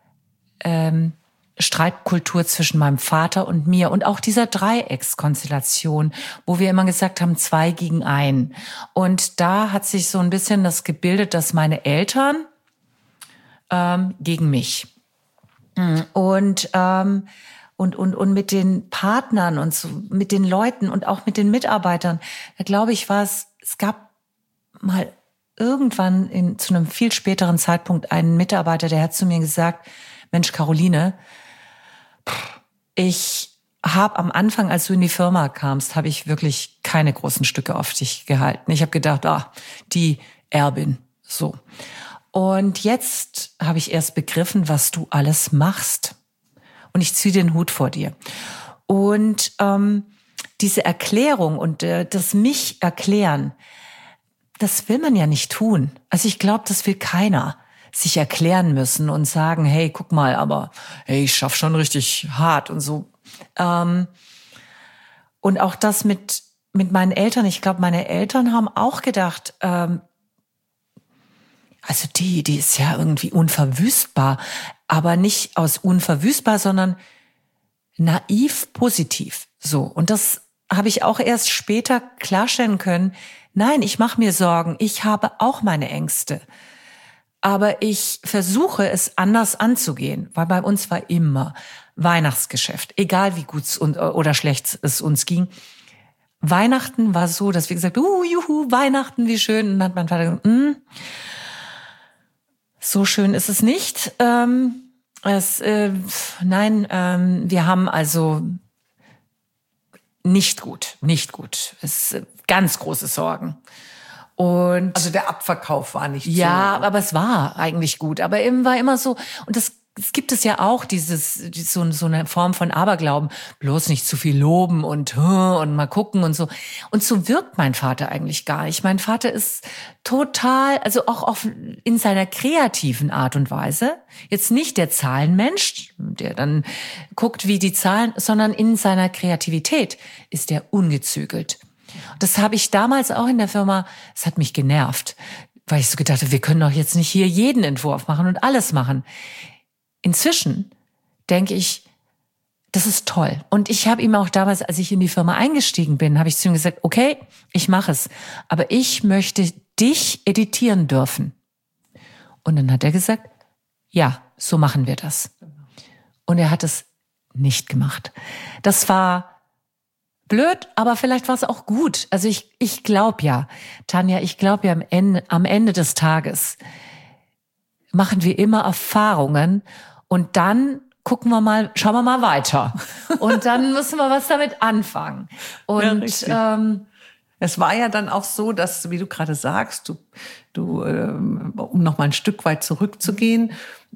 S2: Streitkultur zwischen meinem Vater und mir und auch dieser Dreieckskonstellation, wo wir immer gesagt haben, 2 gegen 1. Und da hat sich so ein bisschen das gebildet, dass meine Eltern gegen mich und mit den Partnern und so, mit den Leuten und auch mit den Mitarbeitern, da glaube ich, es gab mal irgendwann zu einem viel späteren Zeitpunkt einen Mitarbeiter, der hat zu mir gesagt, Mensch, Caroline, ich habe am Anfang, als du in die Firma kamst, habe ich wirklich keine großen Stücke auf dich gehalten. Ich habe gedacht, die Erbin, so. Und jetzt habe ich erst begriffen, was du alles machst. Und ich ziehe den Hut vor dir. Und diese Erklärung und das mich erklären, das will man ja nicht tun. Also ich glaube, das will keiner sich erklären müssen und sagen, hey, guck mal, aber hey, ich schaff schon richtig hart und so. Und auch das mit meinen Eltern. Ich glaube, meine Eltern haben auch gedacht, also die ist ja irgendwie unverwüstbar, aber nicht aus unverwüstbar, sondern naiv positiv. So. Und das habe ich auch erst später klarstellen können. Nein, ich mache mir Sorgen. Ich habe auch meine Ängste. Aber ich versuche, es anders anzugehen, weil bei uns war immer Weihnachtsgeschäft, egal wie gut oder schlecht es uns ging. Weihnachten war so, dass wir gesagt haben, juhu, Weihnachten, wie schön. Und dann hat mein Vater gesagt, so schön ist es nicht. Wir haben also nicht gut. Es ganz große Sorgen. Und
S1: also der Abverkauf war nicht so.
S2: Ja, aber es war eigentlich gut. Aber eben war immer so, und es gibt es ja auch, so eine Form von Aberglauben, bloß nicht zu viel loben und mal gucken und so. Und so wirkt mein Vater eigentlich gar nicht. Mein Vater ist total, also auch in seiner kreativen Art und Weise, jetzt nicht der Zahlenmensch, der dann guckt, wie die Zahlen, sondern in seiner Kreativität ist er ungezügelt. Das habe ich damals auch in der Firma, es hat mich genervt, weil ich so gedacht habe, wir können doch jetzt nicht hier jeden Entwurf machen und alles machen. Inzwischen denke ich, das ist toll. Und ich habe ihm auch damals, als ich in die Firma eingestiegen bin, habe ich zu ihm gesagt, okay, ich mache es, aber ich möchte dich editieren dürfen. Und dann hat er gesagt, ja, so machen wir das. Und er hat es nicht gemacht. Das war blöd, aber vielleicht war es auch gut. Also ich glaube ja, Tanja, am Ende des Tages machen wir immer Erfahrungen und dann schauen wir mal weiter. Und dann müssen wir was damit anfangen. Und
S1: es war ja dann auch so, dass, wie du gerade sagst, um noch mal ein Stück weit zurückzugehen,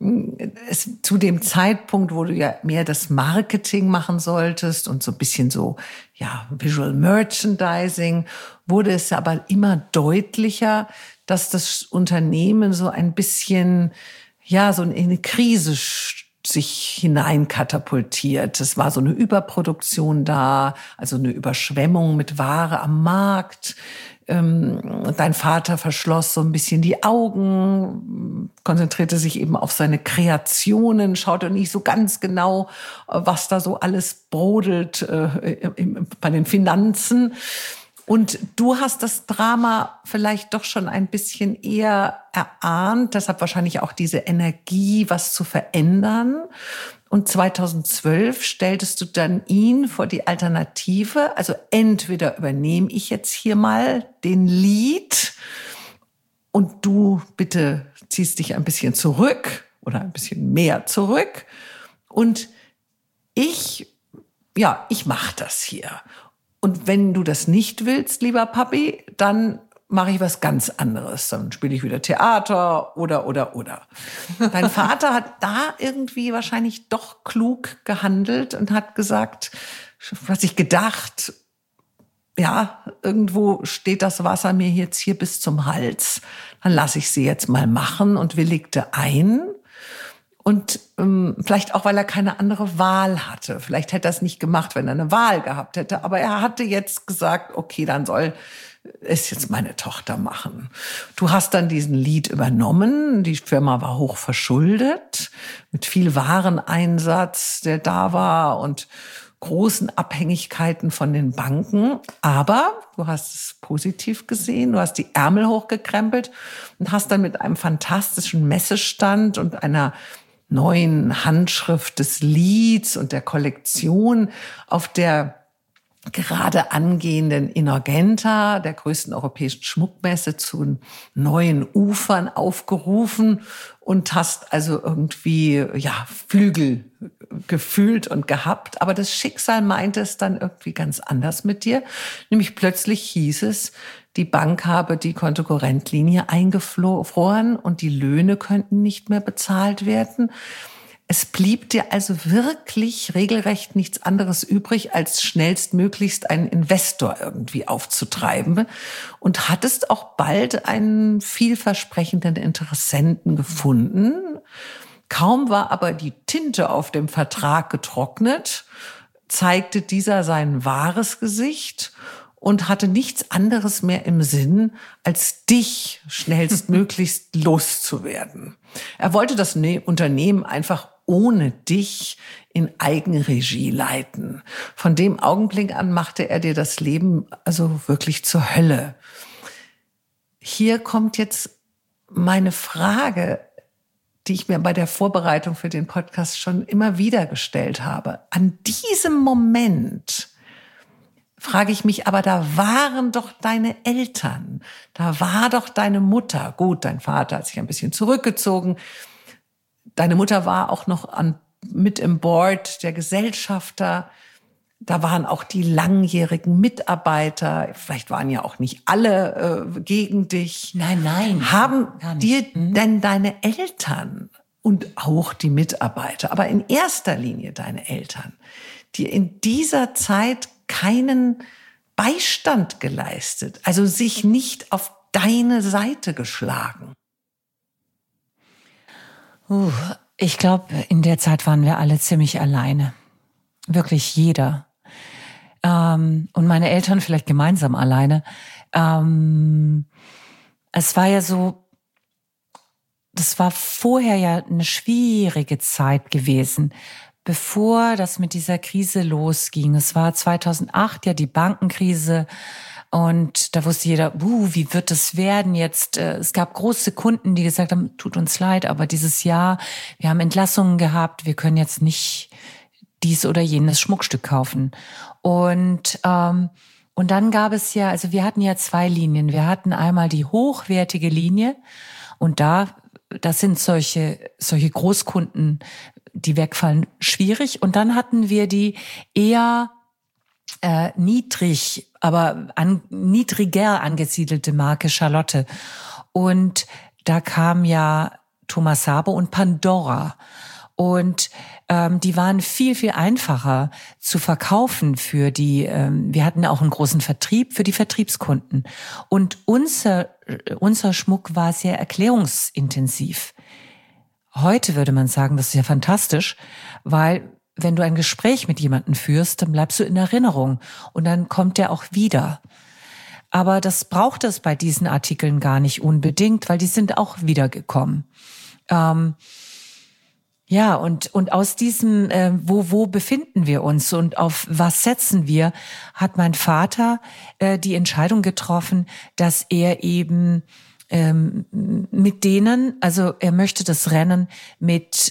S1: zu dem Zeitpunkt, wo du ja mehr das Marketing machen solltest und so ein bisschen so, ja, Visual Merchandising, wurde es aber immer deutlicher, dass das Unternehmen so ein bisschen, ja, so in eine Krise sich hineinkatapultiert. Es war so eine Überproduktion da, also eine Überschwemmung mit Ware am Markt. Dein Vater verschloss so ein bisschen die Augen, konzentrierte sich eben auf seine Kreationen, schaute nicht so ganz genau, was da so alles brodelt bei den Finanzen. Und du hast das Drama vielleicht doch schon ein bisschen eher erahnt, deshalb wahrscheinlich auch diese Energie, was zu verändern. Und 2012 stelltest du dann ihn vor die Alternative, also entweder übernehme ich jetzt hier mal den Lead und du bitte ziehst dich ein bisschen zurück oder ein bisschen mehr zurück und ich mache das hier. Und wenn du das nicht willst, lieber Papi, dann mache ich was ganz anderes. Dann spiele ich wieder Theater oder. Dein Vater hat da irgendwie wahrscheinlich doch klug gehandelt und hat gesagt, hat sich gedacht, ja, irgendwo steht das Wasser mir jetzt hier bis zum Hals. Dann lasse ich sie jetzt mal machen und willigte ein. Und vielleicht auch, weil er keine andere Wahl hatte. Vielleicht hätte er es nicht gemacht, wenn er eine Wahl gehabt hätte. Aber er hatte jetzt gesagt, okay, dann soll es jetzt meine Tochter machen. Du hast dann diesen Lead übernommen. Die Firma war hoch verschuldet, mit viel Wareneinsatz, der da war und großen Abhängigkeiten von den Banken. Aber du hast es positiv gesehen. Du hast die Ärmel hochgekrempelt und hast dann mit einem fantastischen Messestand und einer neuen Handschrift des Lieds und der Kollektion auf der gerade angehenden Inorgenta, der größten europäischen Schmuckmesse, zu neuen Ufern aufgerufen und hast also irgendwie, ja, Flügel gefühlt und gehabt. Aber das Schicksal meinte es dann irgendwie ganz anders mit dir. Nämlich plötzlich hieß es, die Bank habe die Kontokorrentlinie eingefroren und die Löhne könnten nicht mehr bezahlt werden. Es blieb dir also wirklich regelrecht nichts anderes übrig, als schnellstmöglichst einen Investor irgendwie aufzutreiben und hattest auch bald einen vielversprechenden Interessenten gefunden. Kaum war aber die Tinte auf dem Vertrag getrocknet, zeigte dieser sein wahres Gesicht und hatte nichts anderes mehr im Sinn, als dich schnellstmöglichst loszuwerden. Er wollte das Unternehmen einfach ohne dich in Eigenregie leiten. Von dem Augenblick an machte er dir das Leben also wirklich zur Hölle. Hier kommt jetzt meine Frage, die ich mir bei der Vorbereitung für den Podcast schon immer wieder gestellt habe. An diesem Moment frage ich mich aber, da waren doch deine Eltern, da war doch deine Mutter. Gut, dein Vater hat sich ein bisschen zurückgezogen. Deine Mutter war auch noch mit im Board der Gesellschafter. Da waren auch die langjährigen Mitarbeiter. Vielleicht waren ja auch nicht alle gegen dich.
S2: Nein.
S1: Haben dir denn deine Eltern und auch die Mitarbeiter, aber in erster Linie deine Eltern, dir in dieser Zeit keinen Beistand geleistet, also sich nicht auf deine Seite geschlagen?
S2: Ich glaube, in der Zeit waren wir alle ziemlich alleine. Wirklich jeder. Und meine Eltern vielleicht gemeinsam alleine. Es war ja so, das war vorher ja eine schwierige Zeit gewesen, bevor das mit dieser Krise losging. Es war 2008 ja die Bankenkrise. Und da wusste jeder, wie wird das werden jetzt? Es gab große Kunden, die gesagt haben, tut uns leid, aber dieses Jahr, wir haben Entlassungen gehabt, wir können jetzt nicht dies oder jenes Schmuckstück kaufen. Und dann gab es ja, also wir hatten ja 2 Linien. Wir hatten einmal die hochwertige Linie und das sind solche Großkunden, die wegfallen, schwierig. Und dann hatten wir die eher niedriger angesiedelte Marke Charlotte. Und da kam ja Thomas Sabo und Pandora. Und die waren viel, viel einfacher zu verkaufen für die, wir hatten auch einen großen Vertrieb für die Vertriebskunden. Und unser Schmuck war sehr erklärungsintensiv. Heute würde man sagen, das ist ja fantastisch, weil wenn du ein Gespräch mit jemandem führst, dann bleibst du in Erinnerung und dann kommt der auch wieder. Aber das braucht es bei diesen Artikeln gar nicht unbedingt, weil die sind auch wiedergekommen. Ja, und aus diesem, wo befinden wir uns und auf was setzen wir, hat mein Vater die Entscheidung getroffen, dass er eben mit denen, also er möchte das Rennen mit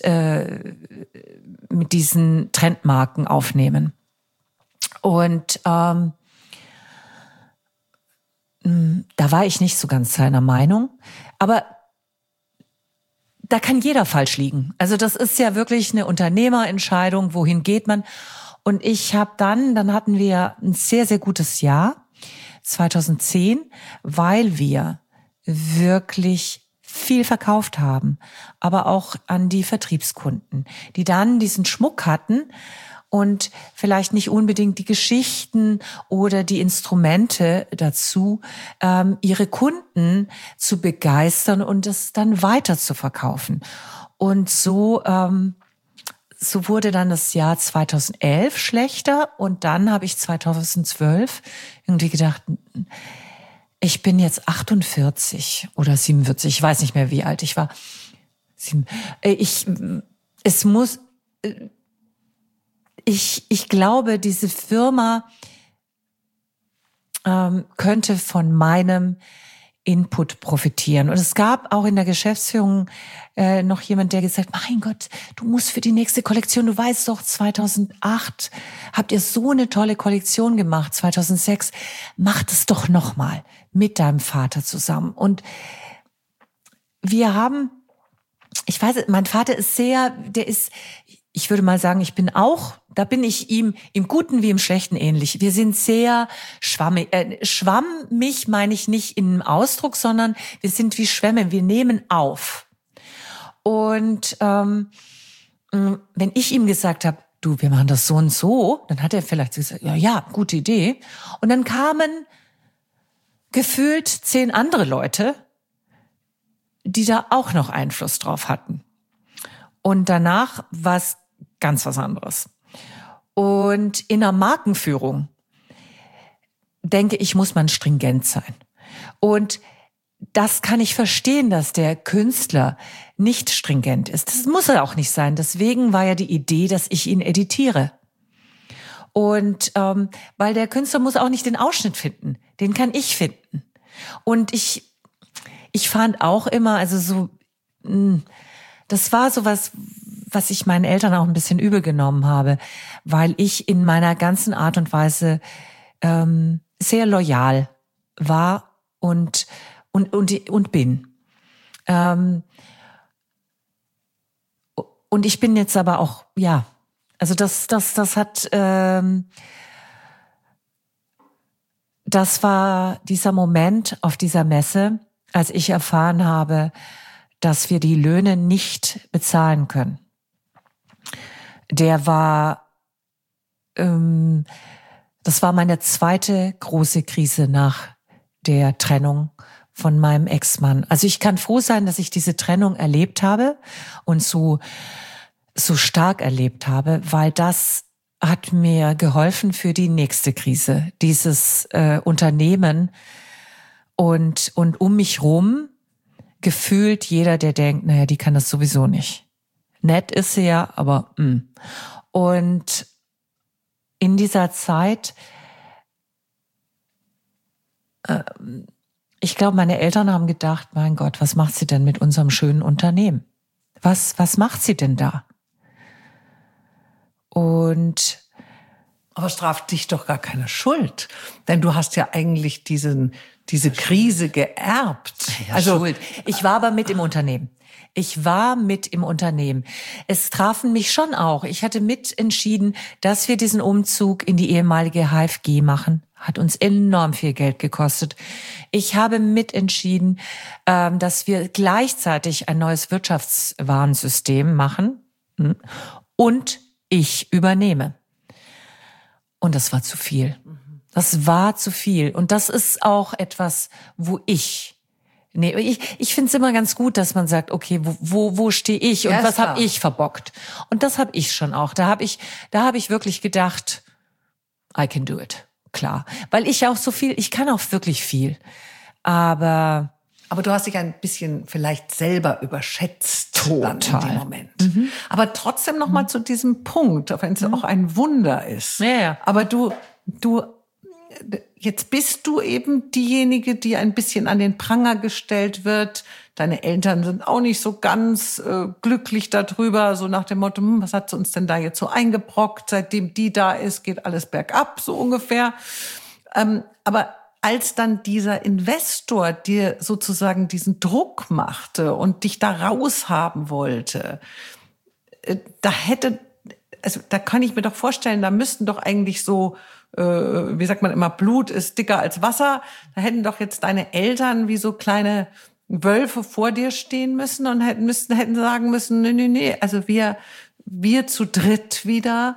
S2: diesen Trendmarken aufnehmen. Und da war ich nicht so ganz seiner Meinung, aber da kann jeder falsch liegen. Also das ist ja wirklich eine Unternehmerentscheidung, wohin geht man? Und ich habe dann hatten wir ein sehr, sehr gutes Jahr, 2010, weil wir wirklich viel verkauft haben, aber auch an die Vertriebskunden, die dann diesen Schmuck hatten und vielleicht nicht unbedingt die Geschichten oder die Instrumente dazu, ihre Kunden zu begeistern und es dann weiter zu verkaufen. Und so wurde dann das Jahr 2011 schlechter und dann habe ich 2012 irgendwie gedacht, ich bin jetzt 48 oder 47, ich weiß nicht mehr, wie alt ich war. Ich glaube, diese Firma könnte von meinem Input profitieren. Und es gab auch in der Geschäftsführung noch jemand, der gesagt hat, mein Gott, du musst für die nächste Kollektion, du weißt doch, 2008 habt ihr so eine tolle Kollektion gemacht, 2006, mach das doch nochmal mit deinem Vater zusammen. Und wir haben, ich weiß, mein Vater ist ich würde mal sagen, da bin ich ihm im Guten wie im Schlechten ähnlich. Wir sind sehr schwammig. Schwammig meine ich nicht im Ausdruck, sondern wir sind wie Schwämme. Wir nehmen auf. Und wenn ich ihm gesagt habe, du, wir machen das so und so, dann hat er vielleicht gesagt, ja, gute Idee. Und dann kamen gefühlt 10 andere Leute, die da auch noch Einfluss drauf hatten. Und danach war es ganz was anderes. Und in der Markenführung, denke ich, muss man stringent sein. Und das kann ich verstehen, dass der Künstler nicht stringent ist. Das muss er auch nicht sein. Deswegen war ja die Idee, dass ich ihn editiere. Und weil der Künstler muss auch nicht den Ausschnitt finden. Den kann ich finden. Und ich fand auch immer, also so, das war sowas, was ich meinen Eltern auch ein bisschen übel genommen habe, weil ich in meiner ganzen Art und Weise sehr loyal war und bin. Und ich bin jetzt aber auch, ja, also das war dieser Moment auf dieser Messe, als ich erfahren habe, dass wir die Löhne nicht bezahlen können. Das war meine zweite große Krise nach der Trennung von meinem Ex-Mann. Also ich kann froh sein, dass ich diese Trennung erlebt habe und so stark erlebt habe, weil das hat mir geholfen für die nächste Krise. Dieses Unternehmen und um mich rum gefühlt jeder, der denkt, naja, die kann das sowieso nicht. Nett ist sie ja, aber Und in dieser Zeit, ich glaube, meine Eltern haben gedacht, mein Gott, was macht sie denn mit unserem schönen Unternehmen? Was macht sie denn da? Und
S1: aber straft dich doch gar keine Schuld. Denn du hast ja eigentlich diese Krise geerbt.
S2: ja, also Schuld. Ich war aber mit im Unternehmen. Es trafen mich schon auch. Ich hatte mitentschieden, dass wir diesen Umzug in die ehemalige HFG machen. Hat uns enorm viel Geld gekostet. Ich habe mitentschieden, dass wir gleichzeitig ein neues Wirtschaftswarensystem machen und ich übernehme. Und das war zu viel. Das war zu viel. Und das ist auch etwas, wo ich finde es immer ganz gut, dass man sagt, okay, wo stehe ich und was habe ich verbockt? Und das habe ich schon auch. Da habe ich wirklich gedacht, I can do it. Klar. Weil ich kann auch wirklich viel. Aber
S1: du hast dich ein bisschen vielleicht selber überschätzt.
S2: Total.
S1: Dann in dem Moment. Aber trotzdem noch mal zu diesem Punkt, auch wenn es auch ein Wunder ist.
S2: Ja.
S1: Aber jetzt bist du eben diejenige, die ein bisschen an den Pranger gestellt wird. Deine Eltern sind auch nicht so ganz glücklich darüber, so nach dem Motto, was hat sie uns denn da jetzt so eingebrockt? Seitdem die da ist, geht alles bergab, so ungefähr. Aber als dann dieser Investor dir sozusagen diesen Druck machte und dich da raushaben wollte, da kann ich mir doch vorstellen, da müssten doch eigentlich so, wie sagt man immer, Blut ist dicker als Wasser. Da hätten doch jetzt deine Eltern wie so kleine Wölfe vor dir stehen müssen und hätten sagen müssen, nee, also wir zu dritt wieder,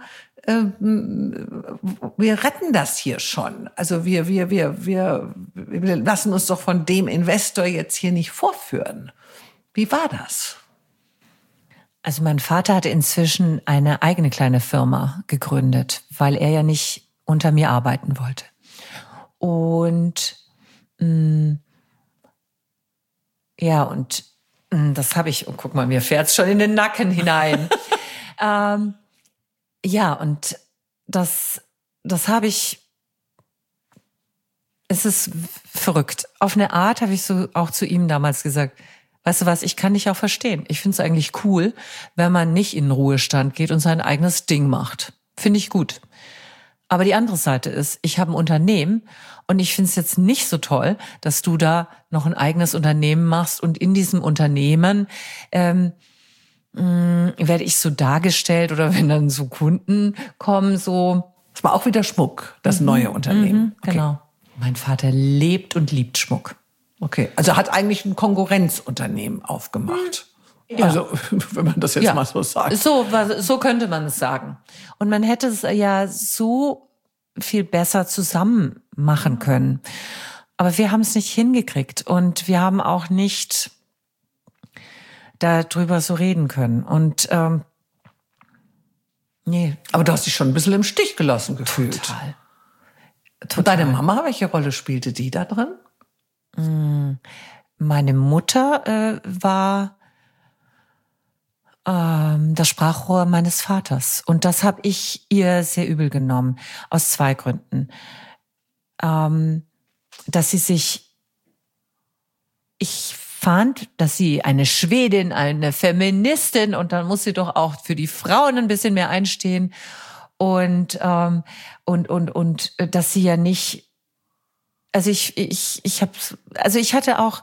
S1: wir retten das hier schon. Also wir lassen uns doch von dem Investor jetzt hier nicht vorführen. Wie war das?
S2: Also mein Vater hatte inzwischen eine eigene kleine Firma gegründet, weil er ja nicht unter mir arbeiten wollte. Und das habe ich, guck mal, mir fährt's schon in den Nacken hinein. Und das habe ich, es ist verrückt. Auf eine Art habe ich so auch zu ihm damals gesagt, weißt du was, ich kann dich auch verstehen. Ich finde es eigentlich cool, wenn man nicht in den Ruhestand geht und sein eigenes Ding macht. Finde ich gut. Aber die andere Seite ist, ich habe ein Unternehmen und ich finde es jetzt nicht so toll, dass du da noch ein eigenes Unternehmen machst und in diesem Unternehmen werde ich so dargestellt oder wenn dann so Kunden kommen, so.
S1: Das war auch wieder Schmuck, das neue Unternehmen.
S2: Okay. Genau. Mein Vater lebt und liebt Schmuck.
S1: Okay, also hat eigentlich ein Konkurrenzunternehmen aufgemacht. Ja. Also, wenn man das jetzt mal so sagt.
S2: So könnte man es sagen. Und man hätte es ja so viel besser zusammen machen können. Aber wir haben es nicht hingekriegt und wir haben auch nicht darüber so reden können. Und nee.
S1: Aber du hast dich schon ein bisschen im Stich gelassen gefühlt.
S2: Total.
S1: Und deine Mama, welche Rolle spielte die da drin?
S2: Meine Mutter war das Sprachrohr meines Vaters. Und das habe ich ihr sehr übel genommen. Aus 2 Gründen. Ich fand, dass sie eine Schwedin, eine Feministin und dann muss sie doch auch für die Frauen ein bisschen mehr einstehen. Und dass sie ja nicht, also ich hatte auch,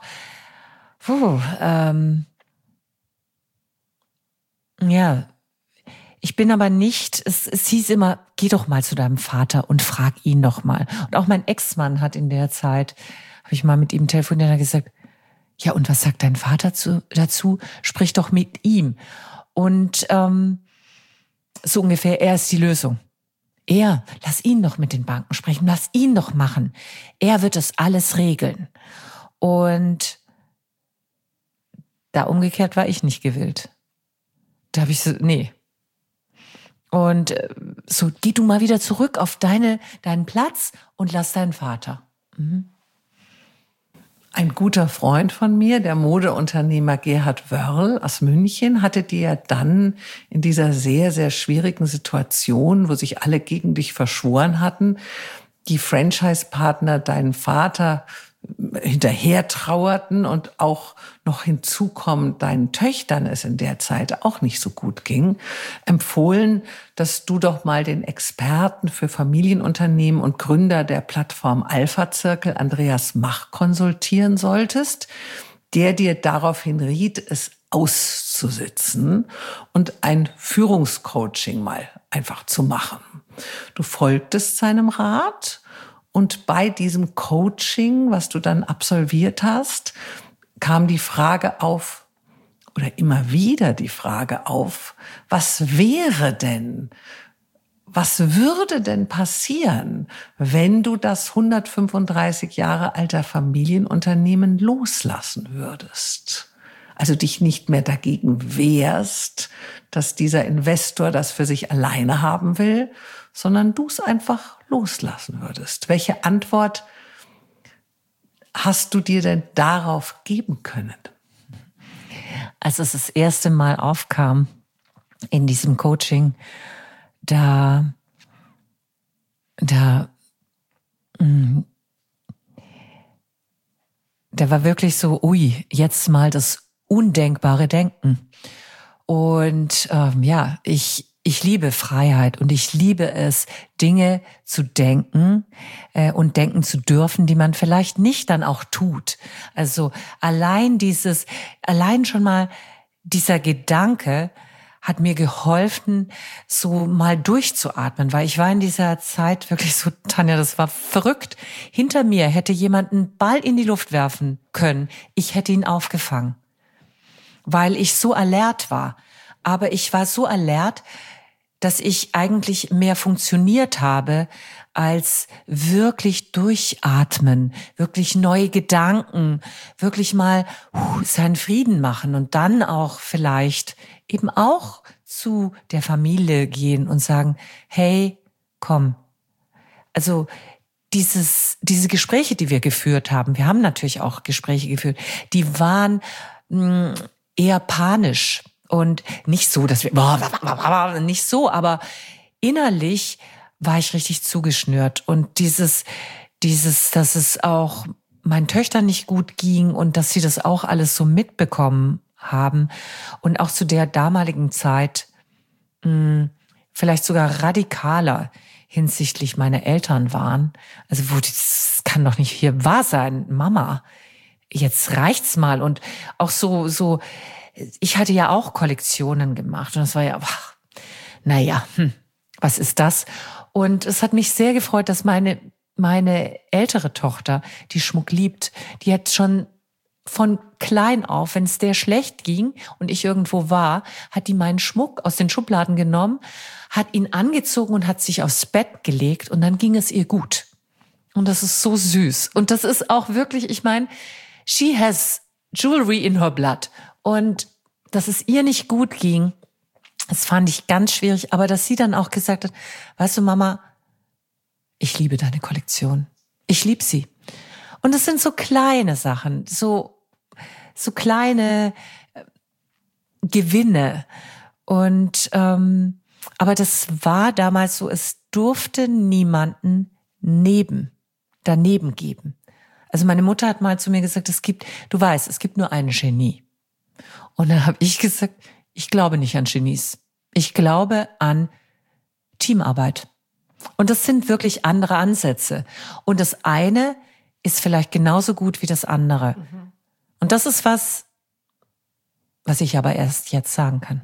S2: ich bin aber nicht, es hieß immer, geh doch mal zu deinem Vater und frag ihn doch mal. Und auch mein Ex-Mann hat in der Zeit, habe ich mal mit ihm telefoniert, und gesagt, ja, und was sagt dein Vater dazu? Sprich doch mit ihm. Und so ungefähr, er ist die Lösung. Lass ihn doch mit den Banken sprechen, lass ihn doch machen. Er wird das alles regeln. Und da umgekehrt war ich nicht gewillt. Da habe ich so, nee. Und so, geh du mal wieder zurück auf deinen Platz und lass deinen Vater.
S1: Ein guter Freund von mir, der Modeunternehmer Gerhard Wörl aus München, hatte dir dann in dieser sehr, sehr schwierigen Situation, wo sich alle gegen dich verschworen hatten, die Franchise-Partner deinen Vater hinterher trauerten und auch noch hinzukommend deinen Töchtern es in der Zeit auch nicht so gut ging, empfohlen, dass du doch mal den Experten für Familienunternehmen und Gründer der Plattform Alpha-Zirkel, Andreas Mach, konsultieren solltest, der dir daraufhin riet, es auszusitzen und ein Führungscoaching mal einfach zu machen. Du folgtest seinem Rat. Und bei diesem Coaching, was du dann absolviert hast, kam die Frage auf, oder immer wieder die Frage auf, was würde denn passieren, wenn du das 135 Jahre alte Familienunternehmen loslassen würdest? Also dich nicht mehr dagegen wehrst, dass dieser Investor das für sich alleine haben will, sondern du es einfach loslassen würdest. Welche Antwort hast du dir denn darauf geben können?
S2: Als es das erste Mal aufkam in diesem Coaching, da war wirklich so, ui, jetzt mal das undenkbare Denken. Und ich liebe Freiheit und ich liebe es, Dinge zu denken und denken zu dürfen, die man vielleicht nicht dann auch tut. Also allein schon mal dieser Gedanke hat mir geholfen, so mal durchzuatmen, weil ich war in dieser Zeit wirklich so, Tanja, das war verrückt. Hinter mir hätte jemand einen Ball in die Luft werfen können. Ich hätte ihn aufgefangen, weil ich so alert war. Aber ich war so alert, dass ich eigentlich mehr funktioniert habe, als wirklich durchatmen, wirklich neue Gedanken, wirklich mal seinen Frieden machen und dann auch vielleicht eben auch zu der Familie gehen und sagen, hey, komm. Also diese Gespräche, die wir geführt haben, wir haben natürlich auch Gespräche geführt, die waren eher panisch. Und nicht so, dass wir, nicht so, aber innerlich war ich richtig zugeschnürt. Und dieses, dass es auch meinen Töchtern nicht gut ging und dass sie das auch alles so mitbekommen haben und auch zu der damaligen Zeit vielleicht sogar radikaler hinsichtlich meiner Eltern waren. Also das kann doch nicht hier wahr sein, Mama. Jetzt reicht's mal. Und auch so. Ich hatte ja auch Kollektionen gemacht und das war ja, was ist das? Und es hat mich sehr gefreut, dass meine ältere Tochter, die Schmuck liebt, die hat schon von klein auf, wenn es der schlecht ging und ich irgendwo war, hat die meinen Schmuck aus den Schubladen genommen, hat ihn angezogen und hat sich aufs Bett gelegt und dann ging es ihr gut. Und das ist so süß. Und das ist auch wirklich, ich meine, she has jewelry in her blood. Und dass es ihr nicht gut ging, das fand ich ganz schwierig. Aber dass sie dann auch gesagt hat, weißt du, Mama, ich liebe deine Kollektion. Ich liebe sie. Und es sind so kleine Sachen, so kleine Gewinne. Und aber das war damals so, es durfte niemanden daneben geben. Also meine Mutter hat mal zu mir gesagt, es gibt nur ein Genie. Und dann habe ich gesagt, ich glaube nicht an Genies. Ich glaube an Teamarbeit. Und das sind wirklich andere Ansätze. Und das eine ist vielleicht genauso gut wie das andere. Und das ist was ich aber erst jetzt sagen kann.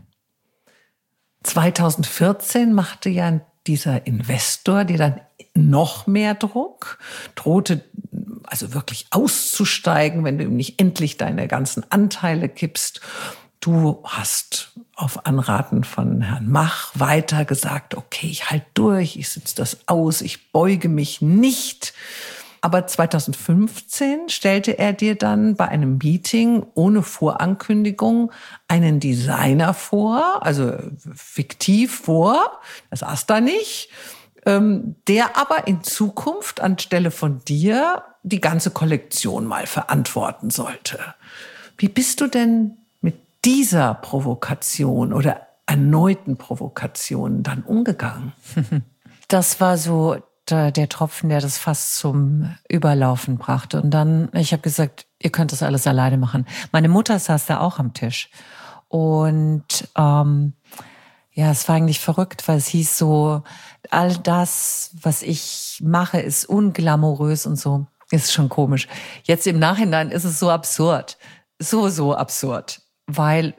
S1: 2014 machte ja dieser Investor dir dann noch mehr Druck, drohte also wirklich auszusteigen, wenn du ihm nicht endlich deine ganzen Anteile gibst. Du hast auf Anraten von Herrn Mach weiter gesagt, okay, ich halte durch, ich sitze das aus, ich beuge mich nicht. Aber 2015 stellte er dir dann bei einem Meeting ohne Vorankündigung einen Designer vor, also fiktiv vor, das saß da nicht, der aber in Zukunft anstelle von dir die ganze Kollektion mal verantworten sollte. Wie bist du denn mit dieser Provokation oder erneuten Provokationen dann umgegangen?
S2: Das war so der Tropfen, der das fast zum Überlaufen brachte. Und dann, ich habe gesagt, ihr könnt das alles alleine machen. Meine Mutter saß da auch am Tisch. Und es war eigentlich verrückt, weil es hieß so, all das, was ich mache, ist unglamourös und so. Ist schon komisch. Jetzt im Nachhinein ist es so absurd. So absurd. Weil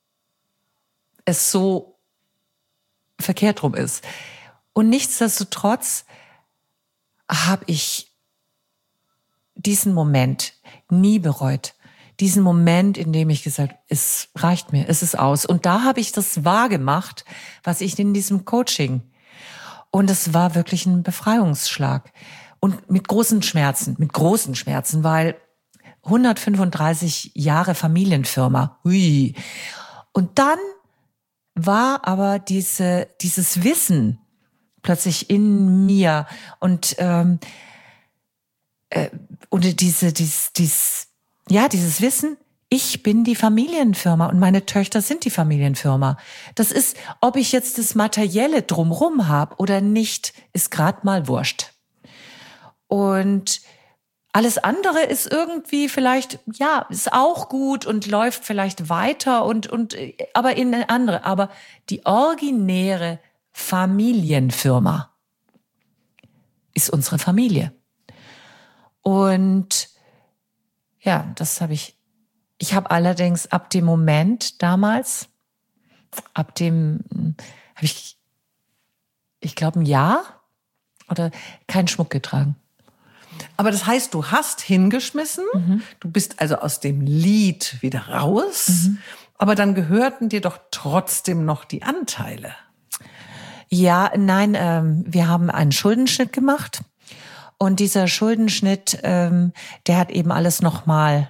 S2: es so verkehrt rum ist. Und nichtsdestotrotz habe ich diesen Moment nie bereut. Diesen Moment, in dem ich gesagt habe, es reicht mir, es ist aus. Und da habe ich das wahrgemacht, was ich in diesem Coaching. Und es war wirklich ein Befreiungsschlag. Und mit großen Schmerzen, weil 135 Jahre Familienfirma, hui. Und dann war aber dieses Wissen plötzlich in mir und dieses Wissen, ich bin die Familienfirma und meine Töchter sind die Familienfirma. Das ist, ob ich jetzt das Materielle drumrum habe oder nicht, ist gerade mal wurscht. Und alles andere ist irgendwie vielleicht, ist auch gut und läuft vielleicht weiter aber in eine andere. Aber die originäre Familienfirma ist unsere Familie. Und das habe ich. Ich habe allerdings ab dem Moment damals, habe ich glaube, ein Jahr oder keinen Schmuck getragen.
S1: Aber das heißt, du hast hingeschmissen, du bist also aus dem Lied wieder raus, aber dann gehörten dir doch trotzdem noch die Anteile.
S2: Ja, nein, wir haben einen Schuldenschnitt gemacht und dieser Schuldenschnitt, der hat eben alles nochmal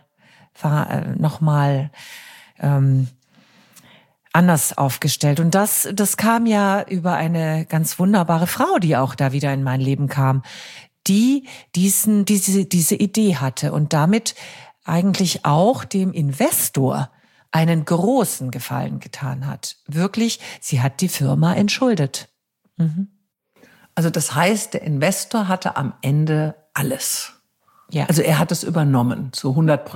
S2: anders aufgestellt. Und das kam ja über eine ganz wunderbare Frau, die auch da wieder in mein Leben kam, die diese Idee hatte und damit eigentlich auch dem Investor einen großen Gefallen getan hat. Wirklich, sie hat die Firma entschuldet.
S1: Also das heißt, der Investor hatte am Ende alles.
S2: Ja.
S1: Also er hat es übernommen, zu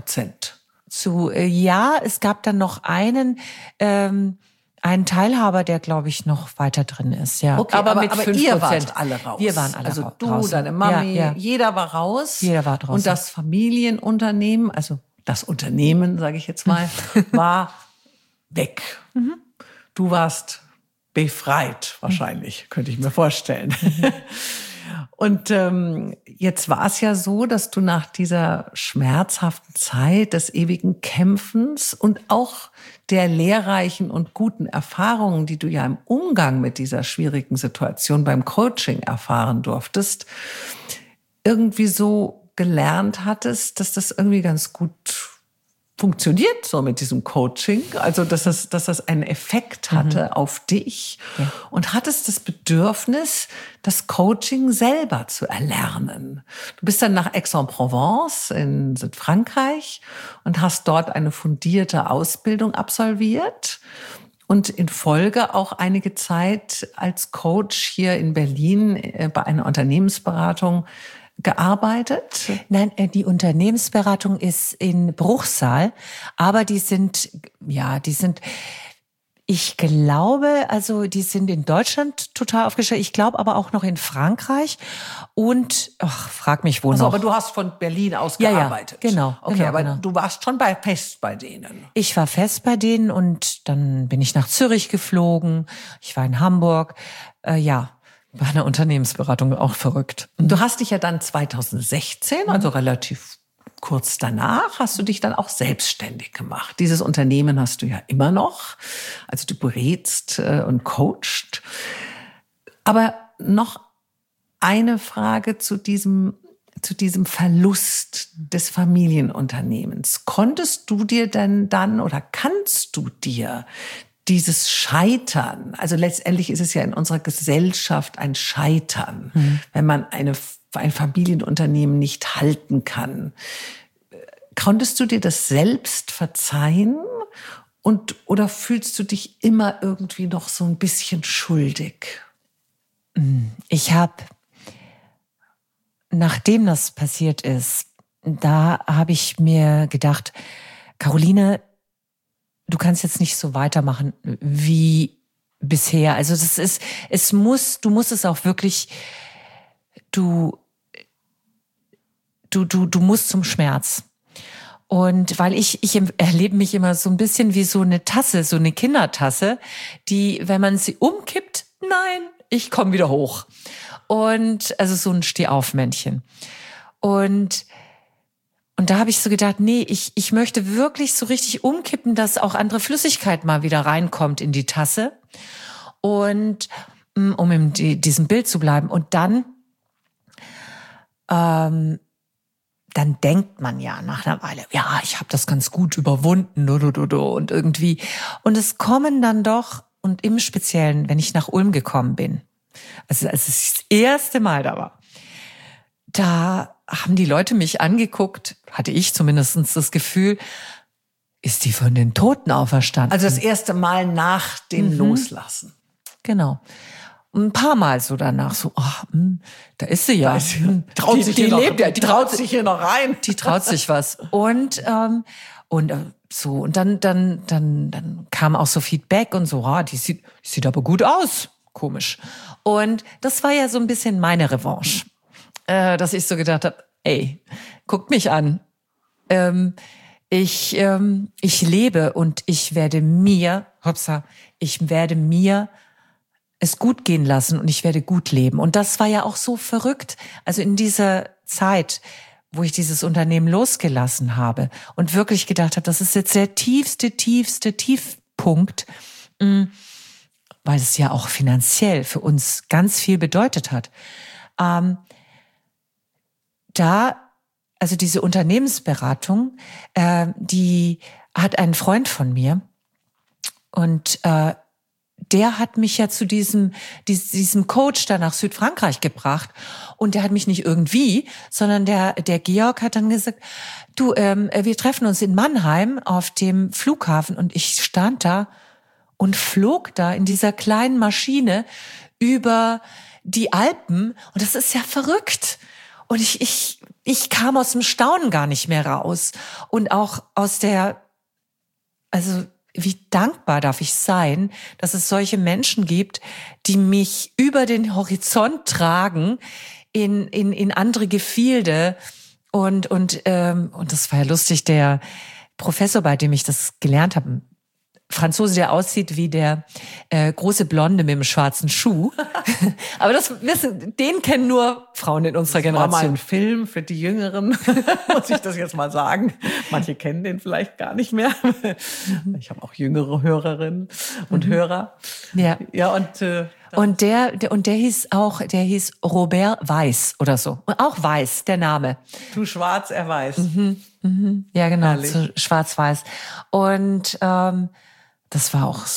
S1: 100%.
S2: Es gab dann noch einen Teilhaber, der, glaube ich, noch weiter drin ist. Ja.
S1: Okay, aber mit 5%. Ihr wart alle raus.
S2: Wir waren alle raus.
S1: Also du, deine Mami, jeder war raus.
S2: Jeder war draußen.
S1: Und das Familienunternehmen, also das Unternehmen, sage ich jetzt mal, war weg. Du warst befreit, wahrscheinlich, könnte ich mir vorstellen. Und jetzt war es ja so, dass du nach dieser schmerzhaften Zeit des ewigen Kämpfens und auch der lehrreichen und guten Erfahrungen, die du ja im Umgang mit dieser schwierigen Situation beim Coaching erfahren durftest, irgendwie so gelernt hattest, dass das irgendwie ganz gut funktioniert so mit diesem Coaching, also dass das einen Effekt hatte auf dich und hattest das Bedürfnis, das Coaching selber zu erlernen. Du bist dann nach Aix-en-Provence in Südfrankreich und hast dort eine fundierte Ausbildung absolviert und in Folge auch einige Zeit als Coach hier in Berlin bei einer Unternehmensberatung gearbeitet?
S2: Nein, die Unternehmensberatung ist in Bruchsal, aber ich glaube, also die sind in Deutschland total aufgestellt. Ich glaube aber auch noch in Frankreich und, frag mich wo noch.
S1: Aber du hast von Berlin aus gearbeitet.
S2: Ja, genau.
S1: Okay, aber du warst schon fest bei denen.
S2: Ich war fest bei denen und dann bin ich nach Zürich geflogen. Ich war in Hamburg. Bei einer Unternehmensberatung auch verrückt.
S1: Du hast dich ja dann 2016, also relativ kurz danach, hast du dich dann auch selbstständig gemacht. Dieses Unternehmen hast du ja immer noch. Also du berätst und coachst. Aber noch eine Frage zu diesem Verlust des Familienunternehmens. Konntest du dir denn dann oder kannst du dir dieses Scheitern, also letztendlich ist es ja in unserer Gesellschaft ein Scheitern, wenn man ein Familienunternehmen nicht halten kann. Konntest du dir das selbst verzeihen oder fühlst du dich immer irgendwie noch so ein bisschen schuldig?
S2: Ich habe nachdem das passiert ist, da habe ich mir gedacht, Caroline, du kannst jetzt nicht so weitermachen wie bisher. Also du musst es auch wirklich, du musst zum Schmerz. Und weil ich erlebe mich immer so ein bisschen wie so eine Tasse, so eine Kindertasse, die, wenn man sie umkippt, nein, ich komme wieder hoch. Und also so ein Stehaufmännchen. Und da habe ich so gedacht, nee, ich möchte wirklich so richtig umkippen, dass auch andere Flüssigkeit mal wieder reinkommt in die Tasse. Und um in diesem Bild zu bleiben. Und dann denkt man ja nach einer Weile, ja, ich habe das ganz gut überwunden und irgendwie. Und es kommen dann doch, und im Speziellen, wenn ich nach Ulm gekommen bin, also als ich das erste Mal da war, da haben die Leute mich angeguckt, hatte ich zumindest das Gefühl, ist die von den Toten auferstanden?
S1: Also das erste Mal nach dem Loslassen.
S2: Genau. Ein paar Mal so danach, so, da ist sie ja.
S1: Traut sich hier noch rein.
S2: Die traut sich was. Und dann kam auch so Feedback und so, die sieht aber gut aus. Komisch. Und das war ja so ein bisschen meine Revanche. Dass ich so gedacht habe, ey, guckt mich an. Ich lebe und ich werde mir es gut gehen lassen und ich werde gut leben. Und das war ja auch so verrückt. Also in dieser Zeit, wo ich dieses Unternehmen losgelassen habe und wirklich gedacht habe, das ist jetzt der tiefste Tiefpunkt, weil es ja auch finanziell für uns ganz viel bedeutet hat. Also diese Unternehmensberatung, die hat einen Freund von mir und der hat mich ja zu diesem Coach da nach Südfrankreich gebracht. Und der hat mich nicht irgendwie, sondern der Georg hat dann gesagt, du, wir treffen uns in Mannheim auf dem Flughafen. Und ich stand da und flog da in dieser kleinen Maschine über die Alpen. Und das ist ja verrückt. Und ich kam aus dem Staunen gar nicht mehr raus. Und auch wie dankbar darf ich sein, dass es solche Menschen gibt, die mich über den Horizont tragen in andere Gefilde. Und das war ja lustig, der Professor, bei dem ich das gelernt habe, Franzose, der aussieht wie der große Blonde mit dem schwarzen Schuh. Aber den kennen nur Frauen in unserer Generation.
S1: Das war mal ein Film für die Jüngeren, muss ich das jetzt mal sagen. Manche kennen den vielleicht gar nicht mehr. Ich habe auch jüngere Hörerinnen und Hörer.
S2: Ja.
S1: Ja, und
S2: der hieß Robert Weiß oder so. Und auch Weiß, der Name.
S1: Du schwarz, er weiß.
S2: Ja, genau,
S1: so
S2: schwarz-weiß. Und das war auch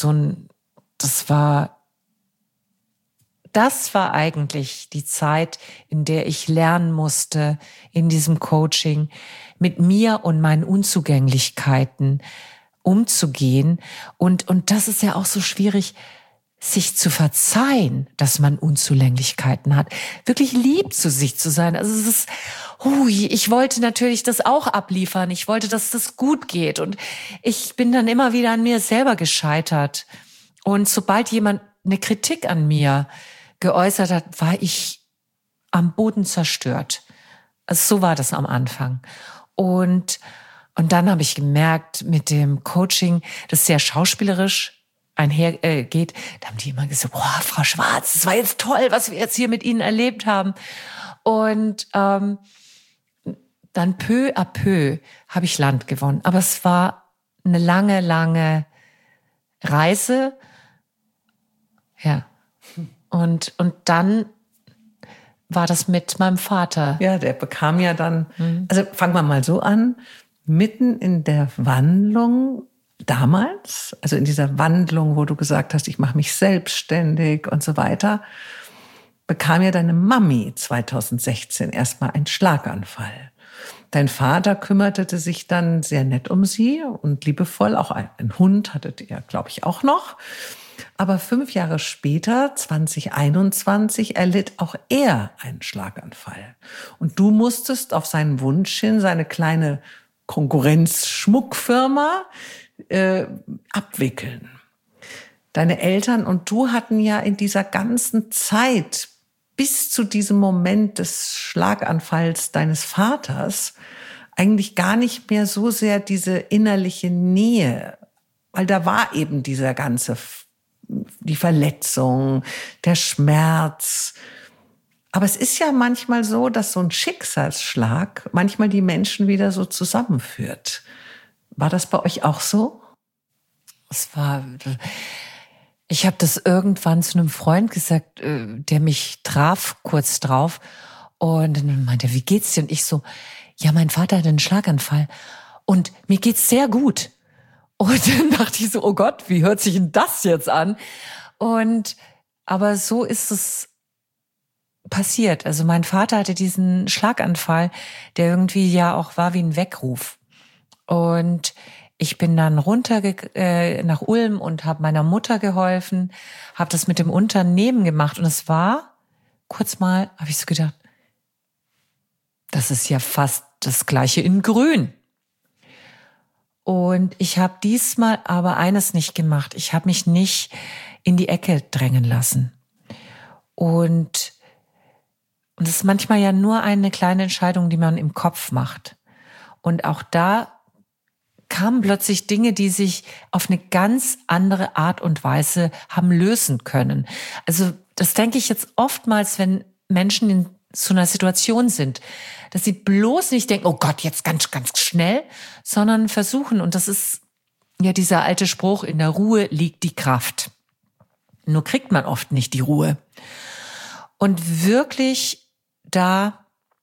S2: das war eigentlich die Zeit, in der ich lernen musste, in diesem Coaching mit mir und meinen Unzugänglichkeiten umzugehen. Und das ist ja auch so schwierig, sich zu verzeihen, dass man Unzulänglichkeiten hat. Wirklich lieb zu sich zu sein. Also es ist, ich wollte natürlich das auch abliefern. Ich wollte, dass das gut geht. Und ich bin dann immer wieder an mir selber gescheitert. Und sobald jemand eine Kritik an mir geäußert hat, war ich am Boden zerstört. Also so war das am Anfang. Und dann habe ich gemerkt, mit dem Coaching, das ist sehr schauspielerisch einhergeht, da haben die immer gesagt, boah, Frau Schwarz, das war jetzt toll, was wir jetzt hier mit Ihnen erlebt haben. Und dann peu à peu habe ich Land gewonnen. Aber es war eine lange, lange Reise. Ja. Und dann war das mit meinem Vater.
S1: Ja, der bekam ja dann, also fangen wir mal so an, mitten in der Wandlung damals, also in dieser Wandlung, wo du gesagt hast, ich mache mich selbstständig und so weiter, bekam ja deine Mami 2016 erstmal einen Schlaganfall. Dein Vater kümmerte sich dann sehr nett um sie und liebevoll. Auch einen Hund hattet ihr, glaube ich, auch noch. Aber 5 Jahre später, 2021, erlitt auch er einen Schlaganfall. Und du musstest auf seinen Wunsch hin seine kleine Konkurrenz-Schmuckfirma abwickeln. Deine Eltern und du hatten ja in dieser ganzen Zeit bis zu diesem Moment des Schlaganfalls deines Vaters eigentlich gar nicht mehr so sehr diese innerliche Nähe, weil da war eben die Verletzung, der Schmerz. Aber es ist ja manchmal so, dass so ein Schicksalsschlag manchmal die Menschen wieder so zusammenführt. War das bei euch auch so?
S2: Ich habe das irgendwann zu einem Freund gesagt, der mich traf kurz drauf. Und dann meinte er, wie geht's dir? Und ich so, ja, mein Vater hatte einen Schlaganfall und mir geht's sehr gut. Und dann dachte ich so, oh Gott, wie hört sich denn das jetzt an? Aber so ist es passiert. Also mein Vater hatte diesen Schlaganfall, der irgendwie ja auch war wie ein Weckruf. Und ich bin dann runter nach Ulm und habe meiner Mutter geholfen, habe das mit dem Unternehmen gemacht. Und es war, kurz mal, habe ich so gedacht, das ist ja fast das Gleiche in Grün. Und ich habe diesmal aber eines nicht gemacht. Ich habe mich nicht in die Ecke drängen lassen. Und es ist manchmal ja nur eine kleine Entscheidung, die man im Kopf macht. Und auch da kamen plötzlich Dinge, die sich auf eine ganz andere Art und Weise haben lösen können. Also das denke ich jetzt oftmals, wenn Menschen in so einer Situation sind, dass sie bloß nicht denken, oh Gott, jetzt ganz, ganz schnell, sondern versuchen, und das ist ja dieser alte Spruch, in der Ruhe liegt die Kraft. Nur kriegt man oft nicht die Ruhe. Und wirklich da,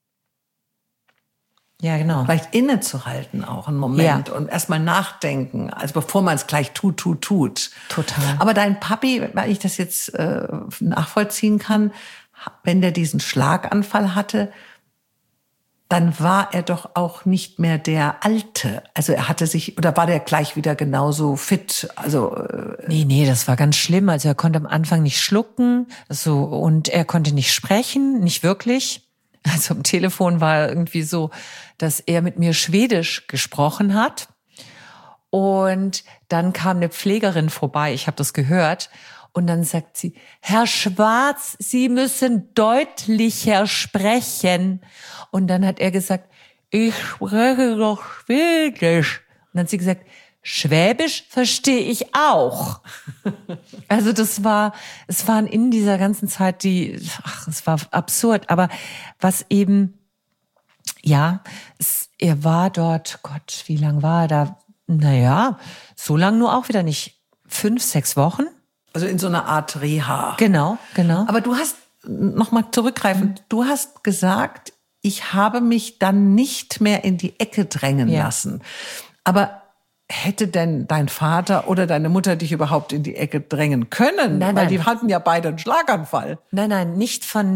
S2: ja, genau.
S1: Vielleicht innezuhalten auch einen Moment und erstmal nachdenken, also bevor man es gleich tut.
S2: Total.
S1: Aber dein Papi, weil ich das jetzt nachvollziehen kann, wenn der diesen Schlaganfall hatte, dann war er doch auch nicht mehr der Alte. Also oder war der gleich wieder genauso fit? Also
S2: Nee, das war ganz schlimm. Also er konnte am Anfang nicht schlucken, und er konnte nicht sprechen, nicht wirklich. Also am Telefon war irgendwie so, dass er mit mir Schwedisch gesprochen hat. Und dann kam eine Pflegerin vorbei, ich habe das gehört. Und dann sagt sie, Herr Schwarz, Sie müssen deutlicher sprechen. Und dann hat er gesagt, ich spreche doch Schwedisch. Und dann hat sie gesagt, Schwäbisch verstehe ich auch. Also es waren in dieser ganzen Zeit es war absurd. Aber was eben, ja, er war dort, Gott, wie lang war er da? Naja, so lang nur auch wieder nicht. 5, 6 Wochen.
S1: Also in so einer Art Reha.
S2: Genau.
S1: Aber du hast, nochmal zurückgreifend, du hast gesagt, ich habe mich dann nicht mehr in die Ecke drängen lassen. Aber hätte denn dein Vater oder deine Mutter dich überhaupt in die Ecke drängen können?
S2: Nein.
S1: Weil die hatten ja beide einen Schlaganfall.
S2: Nein, nicht von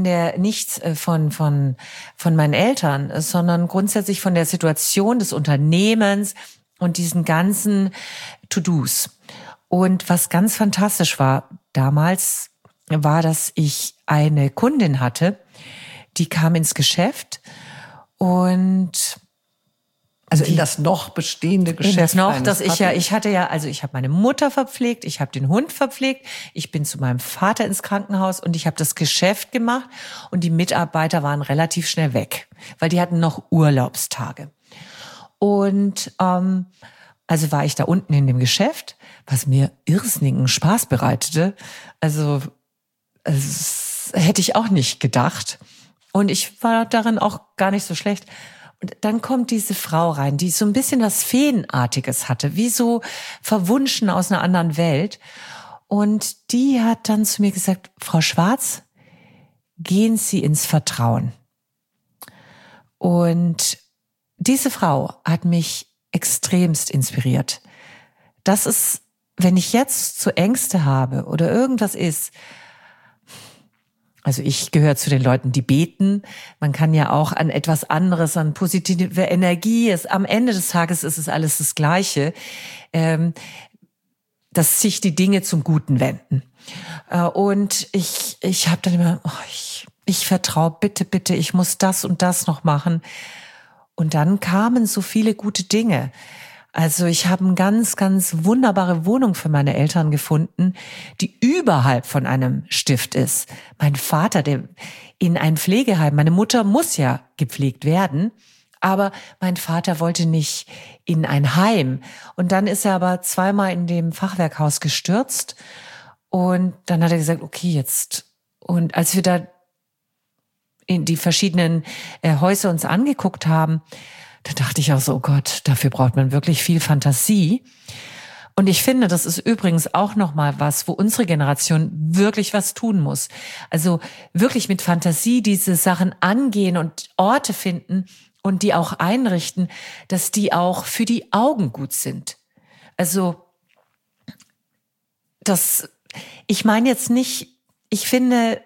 S2: meinen Eltern, sondern grundsätzlich von der Situation des Unternehmens und diesen ganzen To-Dos. Und was ganz fantastisch war damals, war, dass ich eine Kundin hatte, die kam ins Geschäft und
S1: also in das noch bestehende Geschäft.
S2: Ich habe meine Mutter verpflegt, ich habe den Hund verpflegt, ich bin zu meinem Vater ins Krankenhaus und ich habe das Geschäft gemacht und die Mitarbeiter waren relativ schnell weg, weil die hatten noch Urlaubstage. Und also war ich da unten in dem Geschäft, was mir irrsinnigen Spaß bereitete. Also das hätte ich auch nicht gedacht. Und ich war darin auch gar nicht so schlecht. Und dann kommt diese Frau rein, die so ein bisschen was Feenartiges hatte, wie so verwunschen aus einer anderen Welt. Und die hat dann zu mir gesagt, Frau Schwarz, gehen Sie ins Vertrauen. Und diese Frau hat mich extremst inspiriert. Das ist, wenn ich jetzt so Ängste habe oder irgendwas ist, also ich gehöre zu den Leuten, die beten. Man kann ja auch an etwas anderes, an positive Energie. Am Ende des Tages ist es alles das Gleiche. dass sich die Dinge zum Guten wenden. Und ich habe dann immer, ich vertraue, bitte, ich muss das und das noch machen. Und dann kamen so viele gute Dinge. Also ich habe eine ganz, ganz wunderbare Wohnung für meine Eltern gefunden, die überhalb von einem Stift ist. Mein Vater, der in ein Pflegeheim, meine Mutter muss ja gepflegt werden, aber mein Vater wollte nicht in ein Heim. Und dann ist er aber zweimal in dem Fachwerkhaus gestürzt. Und dann hat er gesagt, okay, jetzt. Und als wir da in die verschiedenen Häuser uns angeguckt haben, da dachte ich auch so, oh Gott, dafür braucht man wirklich viel Fantasie. Und ich finde, das ist übrigens auch nochmal was, wo unsere Generation wirklich was tun muss. Also wirklich mit Fantasie diese Sachen angehen und Orte finden und die auch einrichten, dass die auch für die Augen gut sind. Also ich meine jetzt nicht, ich finde,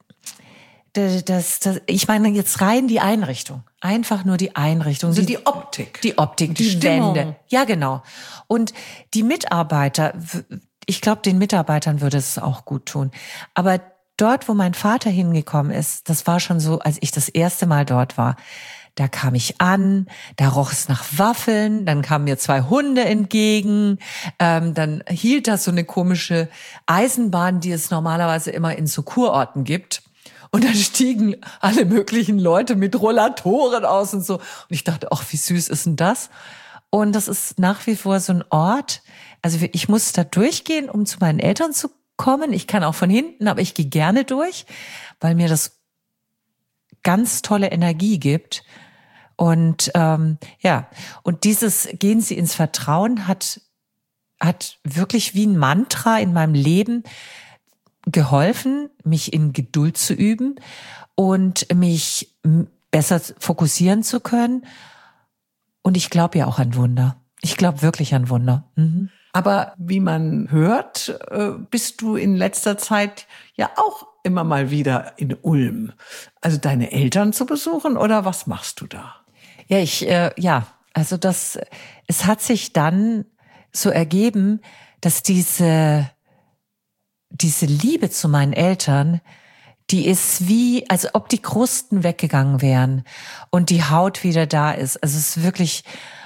S2: ich meine jetzt rein die Einrichtung. Einfach nur die Einrichtung.
S1: Also die Optik.
S2: Die Optik, die Wände. Ja, genau. Und die Mitarbeiter, ich glaube, den Mitarbeitern würde es auch gut tun. Aber dort, wo mein Vater hingekommen ist, das war schon so, als ich das erste Mal dort war, da kam ich an, da roch es nach Waffeln, dann kamen mir 2 Hunde entgegen, dann hielt das so eine komische Eisenbahn, die es normalerweise immer in so Kurorten gibt. Und dann stiegen alle möglichen Leute mit Rollatoren aus und so. Und ich dachte, ach, wie süß ist denn das? Und das ist nach wie vor so ein Ort. Also ich muss da durchgehen, um zu meinen Eltern zu kommen. Ich kann auch von hinten, aber ich gehe gerne durch, weil mir das ganz tolle Energie gibt. Und und dieses Gehen Sie ins Vertrauen hat wirklich wie ein Mantra in meinem Leben geholfen, mich in Geduld zu üben und mich besser fokussieren zu können. Und ich glaube ja auch an Wunder. Ich glaube wirklich an Wunder. Mhm.
S1: Aber wie man hört, bist du in letzter Zeit ja auch immer mal wieder in Ulm. Also deine Eltern zu besuchen oder was machst du da?
S2: Ja, also es hat sich dann so ergeben, dass diese Liebe zu meinen Eltern, die ist wie, als ob die Krusten weggegangen wären und die Haut wieder da ist. Also es ist wirklich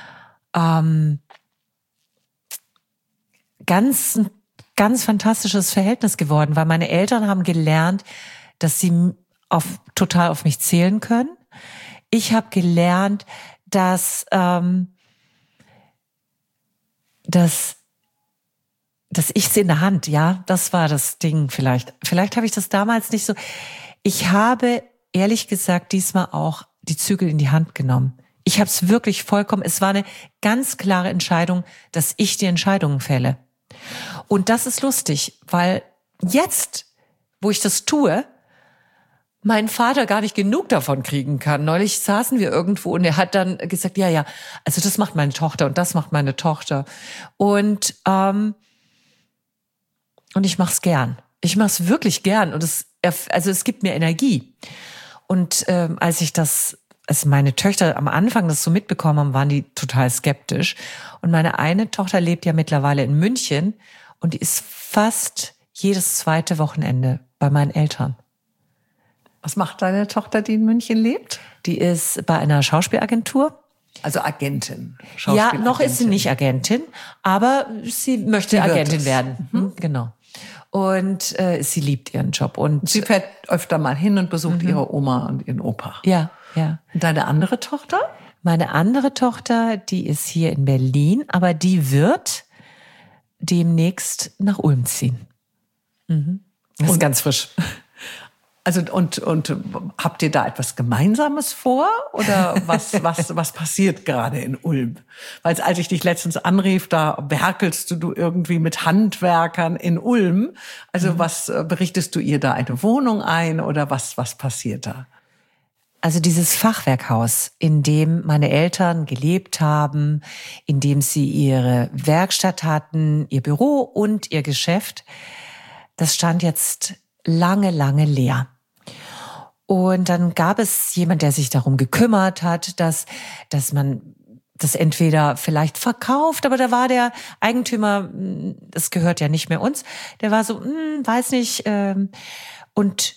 S2: ganz fantastisches Verhältnis geworden, weil meine Eltern haben gelernt, dass sie total auf mich zählen können. Ich habe gelernt, dass ich sie in der Hand, ja, das war das Ding vielleicht. Vielleicht habe ich das damals nicht so. Ich habe, ehrlich gesagt, diesmal auch die Zügel in die Hand genommen. Ich habe es wirklich es war eine ganz klare Entscheidung, dass ich die Entscheidungen fälle. Und das ist lustig, weil jetzt, wo ich das tue, mein Vater gar nicht genug davon kriegen kann. Neulich saßen wir irgendwo und er hat dann gesagt, ja, also das macht meine Tochter und das macht meine Tochter. Und ich mache es gern. Ich mache es wirklich gern und es gibt mir Energie. Und als meine Töchter am Anfang das so mitbekommen haben, waren die total skeptisch. Und meine eine Tochter lebt ja mittlerweile in München und die ist fast jedes zweite Wochenende bei meinen Eltern.
S1: Was macht deine Tochter, die in München lebt?
S2: Die ist bei einer Schauspielagentur.
S1: Also Agentin.
S2: Ja, noch ist sie nicht Agentin, aber sie möchte Agentin werden. Mhm. Genau. Und sie liebt ihren Job. Und
S1: sie fährt öfter mal hin und besucht ihre Oma und ihren Opa.
S2: Ja.
S1: Und deine andere Tochter?
S2: Meine andere Tochter, die ist hier in Berlin, aber die wird demnächst nach Ulm ziehen. Mhm. Das ist ganz frisch.
S1: Also und habt ihr da etwas Gemeinsames vor oder was passiert gerade in Ulm? Weil als ich dich letztens anrief, da werkelst du irgendwie mit Handwerkern in Ulm. Also was berichtest du ihr da eine Wohnung ein oder was passiert da?
S2: Also dieses Fachwerkhaus, in dem meine Eltern gelebt haben, in dem sie ihre Werkstatt hatten, ihr Büro und ihr Geschäft, das stand jetzt lange leer. Und dann gab es jemand, der sich darum gekümmert hat, dass man das entweder vielleicht verkauft, aber da war der Eigentümer, das gehört ja nicht mehr uns, der war so, weiß nicht, und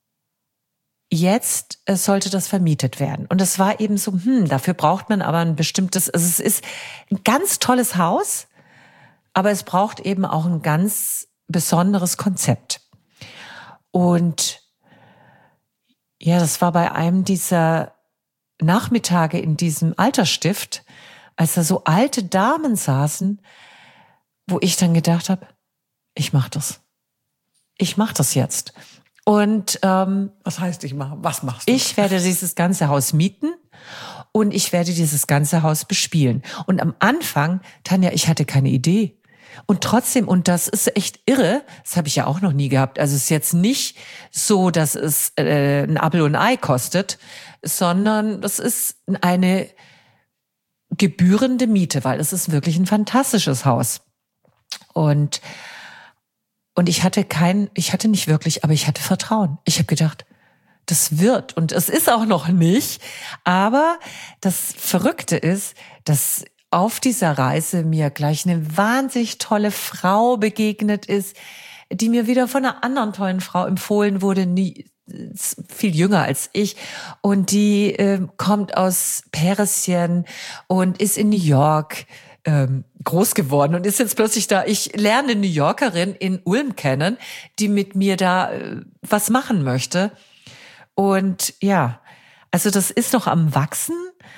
S2: jetzt sollte das vermietet werden. Und es war eben so, dafür braucht man aber ein bestimmtes, also es ist ein ganz tolles Haus, aber es braucht eben auch ein ganz besonderes Konzept. Und ja, das war bei einem dieser Nachmittage in diesem Altersstift, als da so alte Damen saßen, wo ich dann gedacht habe, ich mach das. Ich mach das jetzt. Und
S1: was heißt was machst du?
S2: Ich werde dieses ganze Haus mieten und ich werde dieses ganze Haus bespielen. Und am Anfang, Tanja, ich hatte keine Idee. Und trotzdem, und das ist echt irre, das habe ich ja auch noch nie gehabt. Also es ist jetzt nicht so, dass es ein Apfel und ein Ei kostet, sondern das ist eine gebührende Miete, weil es ist wirklich ein fantastisches Haus. Und ich hatte nicht wirklich, aber ich hatte Vertrauen. Ich habe gedacht, das wird. Und es ist auch noch nicht. Aber das Verrückte ist, dass auf dieser Reise mir gleich eine wahnsinnig tolle Frau begegnet ist, die mir wieder von einer anderen tollen Frau empfohlen wurde, viel jünger als ich. Und die kommt aus Persien und ist in New York groß geworden und ist jetzt plötzlich da. Ich lerne eine New Yorkerin in Ulm kennen, die mit mir da was machen möchte. Und ja, also das ist noch am Wachsen.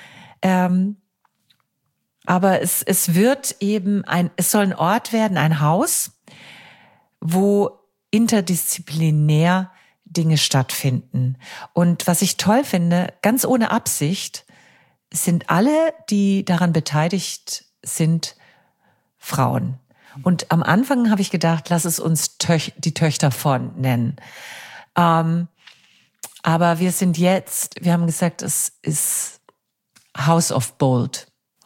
S2: Aber es wird eben es soll ein Ort werden, ein Haus, wo interdisziplinär Dinge stattfinden. Und was ich toll finde, ganz ohne Absicht, sind alle, die daran beteiligt sind, Frauen. Und am Anfang habe ich gedacht, lass es uns die Töchter von nennen. Aber wir haben gesagt, es ist House of Bold.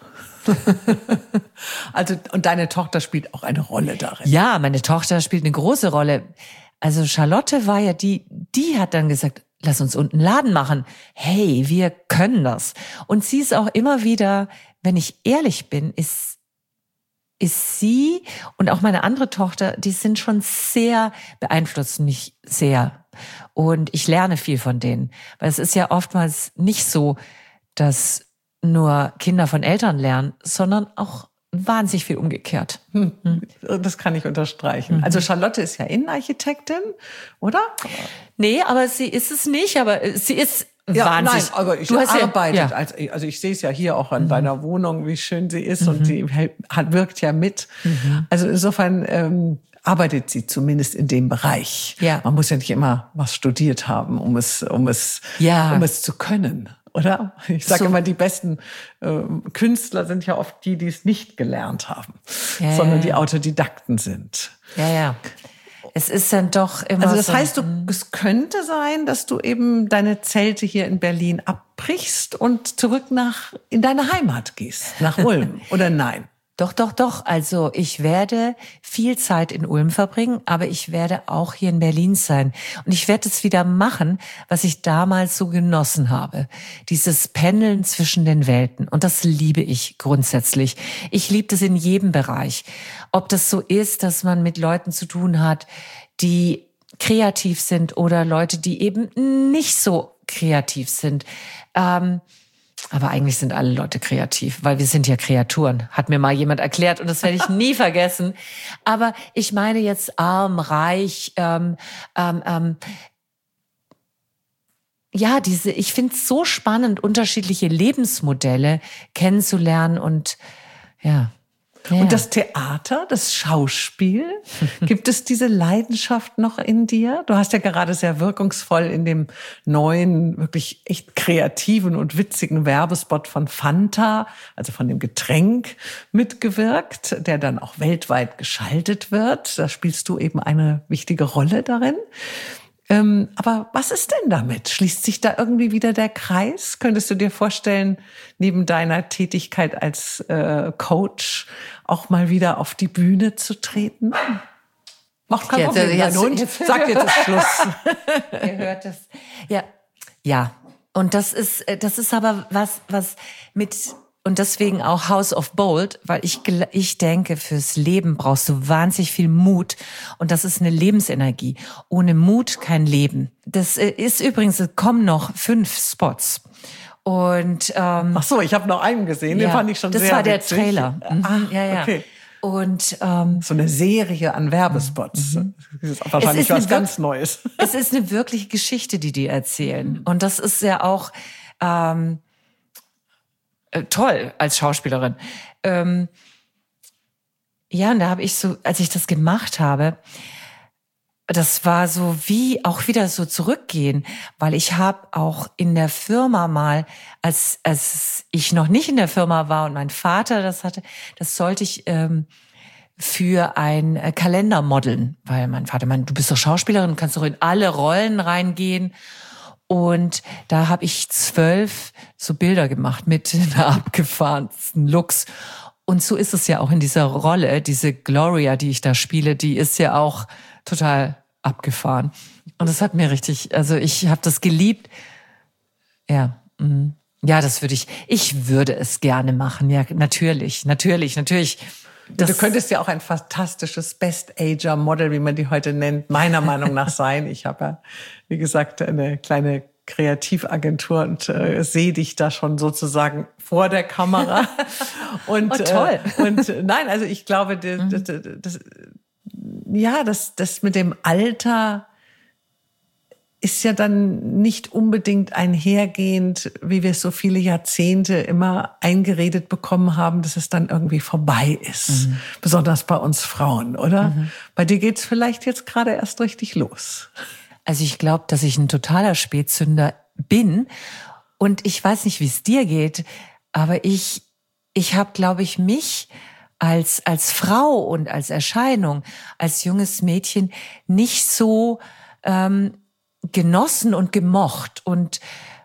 S1: Also, und deine Tochter spielt auch eine Rolle darin.
S2: Ja, meine Tochter spielt eine große Rolle. Also Charlotte war ja die hat dann gesagt, lass uns unten einen Laden machen. Hey, wir können das. Und sie ist auch immer wieder, wenn ich ehrlich bin, ist sie und auch meine andere Tochter, die sind schon beeinflussen mich sehr. Und ich lerne viel von denen. Weil es ist ja oftmals nicht so, dass nur Kinder von Eltern lernen, sondern auch wahnsinnig viel umgekehrt.
S1: Das kann ich unterstreichen. Also Charlotte ist ja Innenarchitektin, oder?
S2: Nee, aber sie ist es nicht, aber sie ist wahnsinnig.
S1: Nein, aber ich arbeitet. Also ich sehe es ja hier auch an deiner Wohnung, wie schön sie ist und sie wirkt ja mit. Also insofern arbeitet sie zumindest in dem Bereich.
S2: Ja.
S1: Man muss ja nicht immer was studiert haben, um es zu können. Oder? Ich sage immer, die besten Künstler sind ja oft die es nicht gelernt haben, sondern die Autodidakten sind.
S2: Ja. Es ist dann doch immer
S1: also das heißt, es könnte sein, dass du eben deine Zelte hier in Berlin abbrichst und zurück in deine Heimat gehst, nach Ulm, oder nein?
S2: Doch. Also ich werde viel Zeit in Ulm verbringen, aber ich werde auch hier in Berlin sein. Und ich werde es wieder machen, was ich damals so genossen habe. Dieses Pendeln zwischen den Welten. Und das liebe ich grundsätzlich. Ich liebe das in jedem Bereich. Ob das so ist, dass man mit Leuten zu tun hat, die kreativ sind oder Leute, die eben nicht so kreativ sind. Aber eigentlich sind alle Leute kreativ, weil wir sind ja Kreaturen, hat mir mal jemand erklärt und das werde ich nie vergessen. Aber ich meine jetzt arm, reich, ich finde es so spannend, unterschiedliche Lebensmodelle kennenzulernen und ja.
S1: Und das Theater, das Schauspiel, gibt es diese Leidenschaft noch in dir? Du hast ja gerade sehr wirkungsvoll in dem neuen, wirklich echt kreativen und witzigen Werbespot von Fanta, also von dem Getränk, mitgewirkt, der dann auch weltweit geschaltet wird. Da spielst du eben eine wichtige Rolle darin. Aber was ist denn damit? Schließt sich da irgendwie wieder der Kreis? Könntest du dir vorstellen, neben deiner Tätigkeit als Coach auch mal wieder auf die Bühne zu treten? Macht kein Problem, dein Hund sagt jetzt Schluss.
S2: Ihr hört es. Ja. Und das ist aber was mit Und deswegen auch House of Bold, weil ich denke, fürs Leben brauchst du wahnsinnig viel Mut. Und das ist eine Lebensenergie. Ohne Mut kein Leben. Das ist übrigens, es kommen noch 5 Spots. Und
S1: ach so, ich habe noch einen gesehen, den fand ich schon sehr witzig.
S2: Das war der Trailer.
S1: Ach, ja. Okay.
S2: Und
S1: so eine Serie an Werbespots. Das ist wahrscheinlich was ganz Neues.
S2: Es ist eine wirkliche Geschichte, die erzählen. Und das ist ja auch toll als Schauspielerin. Ja, und da habe ich so, als ich das gemacht habe, das war so wie auch wieder so zurückgehen, weil ich habe auch in der Firma mal, als ich noch nicht in der Firma war und mein Vater das hatte, das sollte ich für ein Kalender modeln, weil mein Vater meinte, du bist doch Schauspielerin, kannst doch in alle Rollen reingehen. Und da habe ich 12 so Bilder gemacht mit einer abgefahrensten Looks. Und so ist es ja auch in dieser Rolle, diese Gloria, die ich da spiele, die ist ja auch total abgefahren. Und das hat mir richtig, also ich habe das geliebt. Ja, das ich würde es gerne machen. Ja, natürlich.
S1: Du könntest ja auch ein fantastisches Best-Ager-Model, wie man die heute nennt, meiner Meinung nach sein. Ich habe ja, wie gesagt, eine kleine Kreativagentur und sehe dich da schon sozusagen vor der Kamera. Und,
S2: toll.
S1: Und nein, also ich glaube, das mit dem Alter ist ja dann nicht unbedingt einhergehend, wie wir es so viele Jahrzehnte immer eingeredet bekommen haben, dass es dann irgendwie vorbei ist. Besonders bei uns Frauen, oder? Bei dir geht's vielleicht jetzt gerade erst richtig los.
S2: Also ich glaube, dass ich ein totaler Spätzünder bin. Und ich weiß nicht, wie es dir geht, aber ich habe, glaube ich, mich als Frau und als Erscheinung, als junges Mädchen nicht so genossen und gemocht und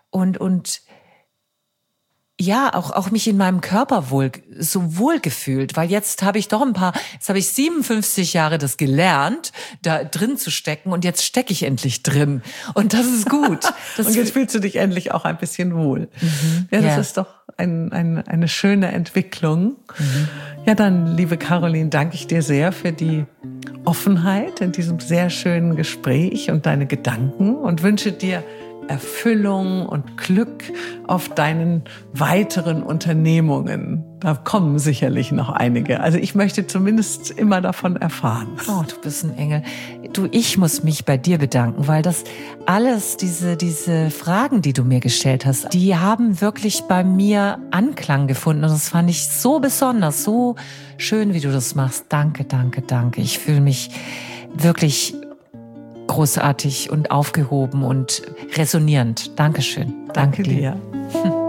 S2: ja, auch mich in meinem Körper wohl gefühlt, weil jetzt habe ich 57 Jahre das gelernt, da drin zu stecken und jetzt stecke ich endlich drin und das ist gut.
S1: Und jetzt fühlst du dich endlich auch ein bisschen wohl. Ja, das ist doch eine schöne Entwicklung. Ja, dann, liebe Caroline, danke ich dir sehr für die Offenheit in diesem sehr schönen Gespräch und deine Gedanken und wünsche dir Erfüllung und Glück auf deinen weiteren Unternehmungen. Da kommen sicherlich noch einige. Also ich möchte zumindest immer davon erfahren.
S2: Oh, du bist ein Engel. Du, ich muss mich bei dir bedanken, weil das alles, diese Fragen, die du mir gestellt hast, die haben wirklich bei mir Anklang gefunden. Und das fand ich so besonders, so schön, wie du das machst. Danke, danke, danke. Ich fühle mich wirklich großartig und aufgehoben und resonierend. Dankeschön.
S1: Danke dir.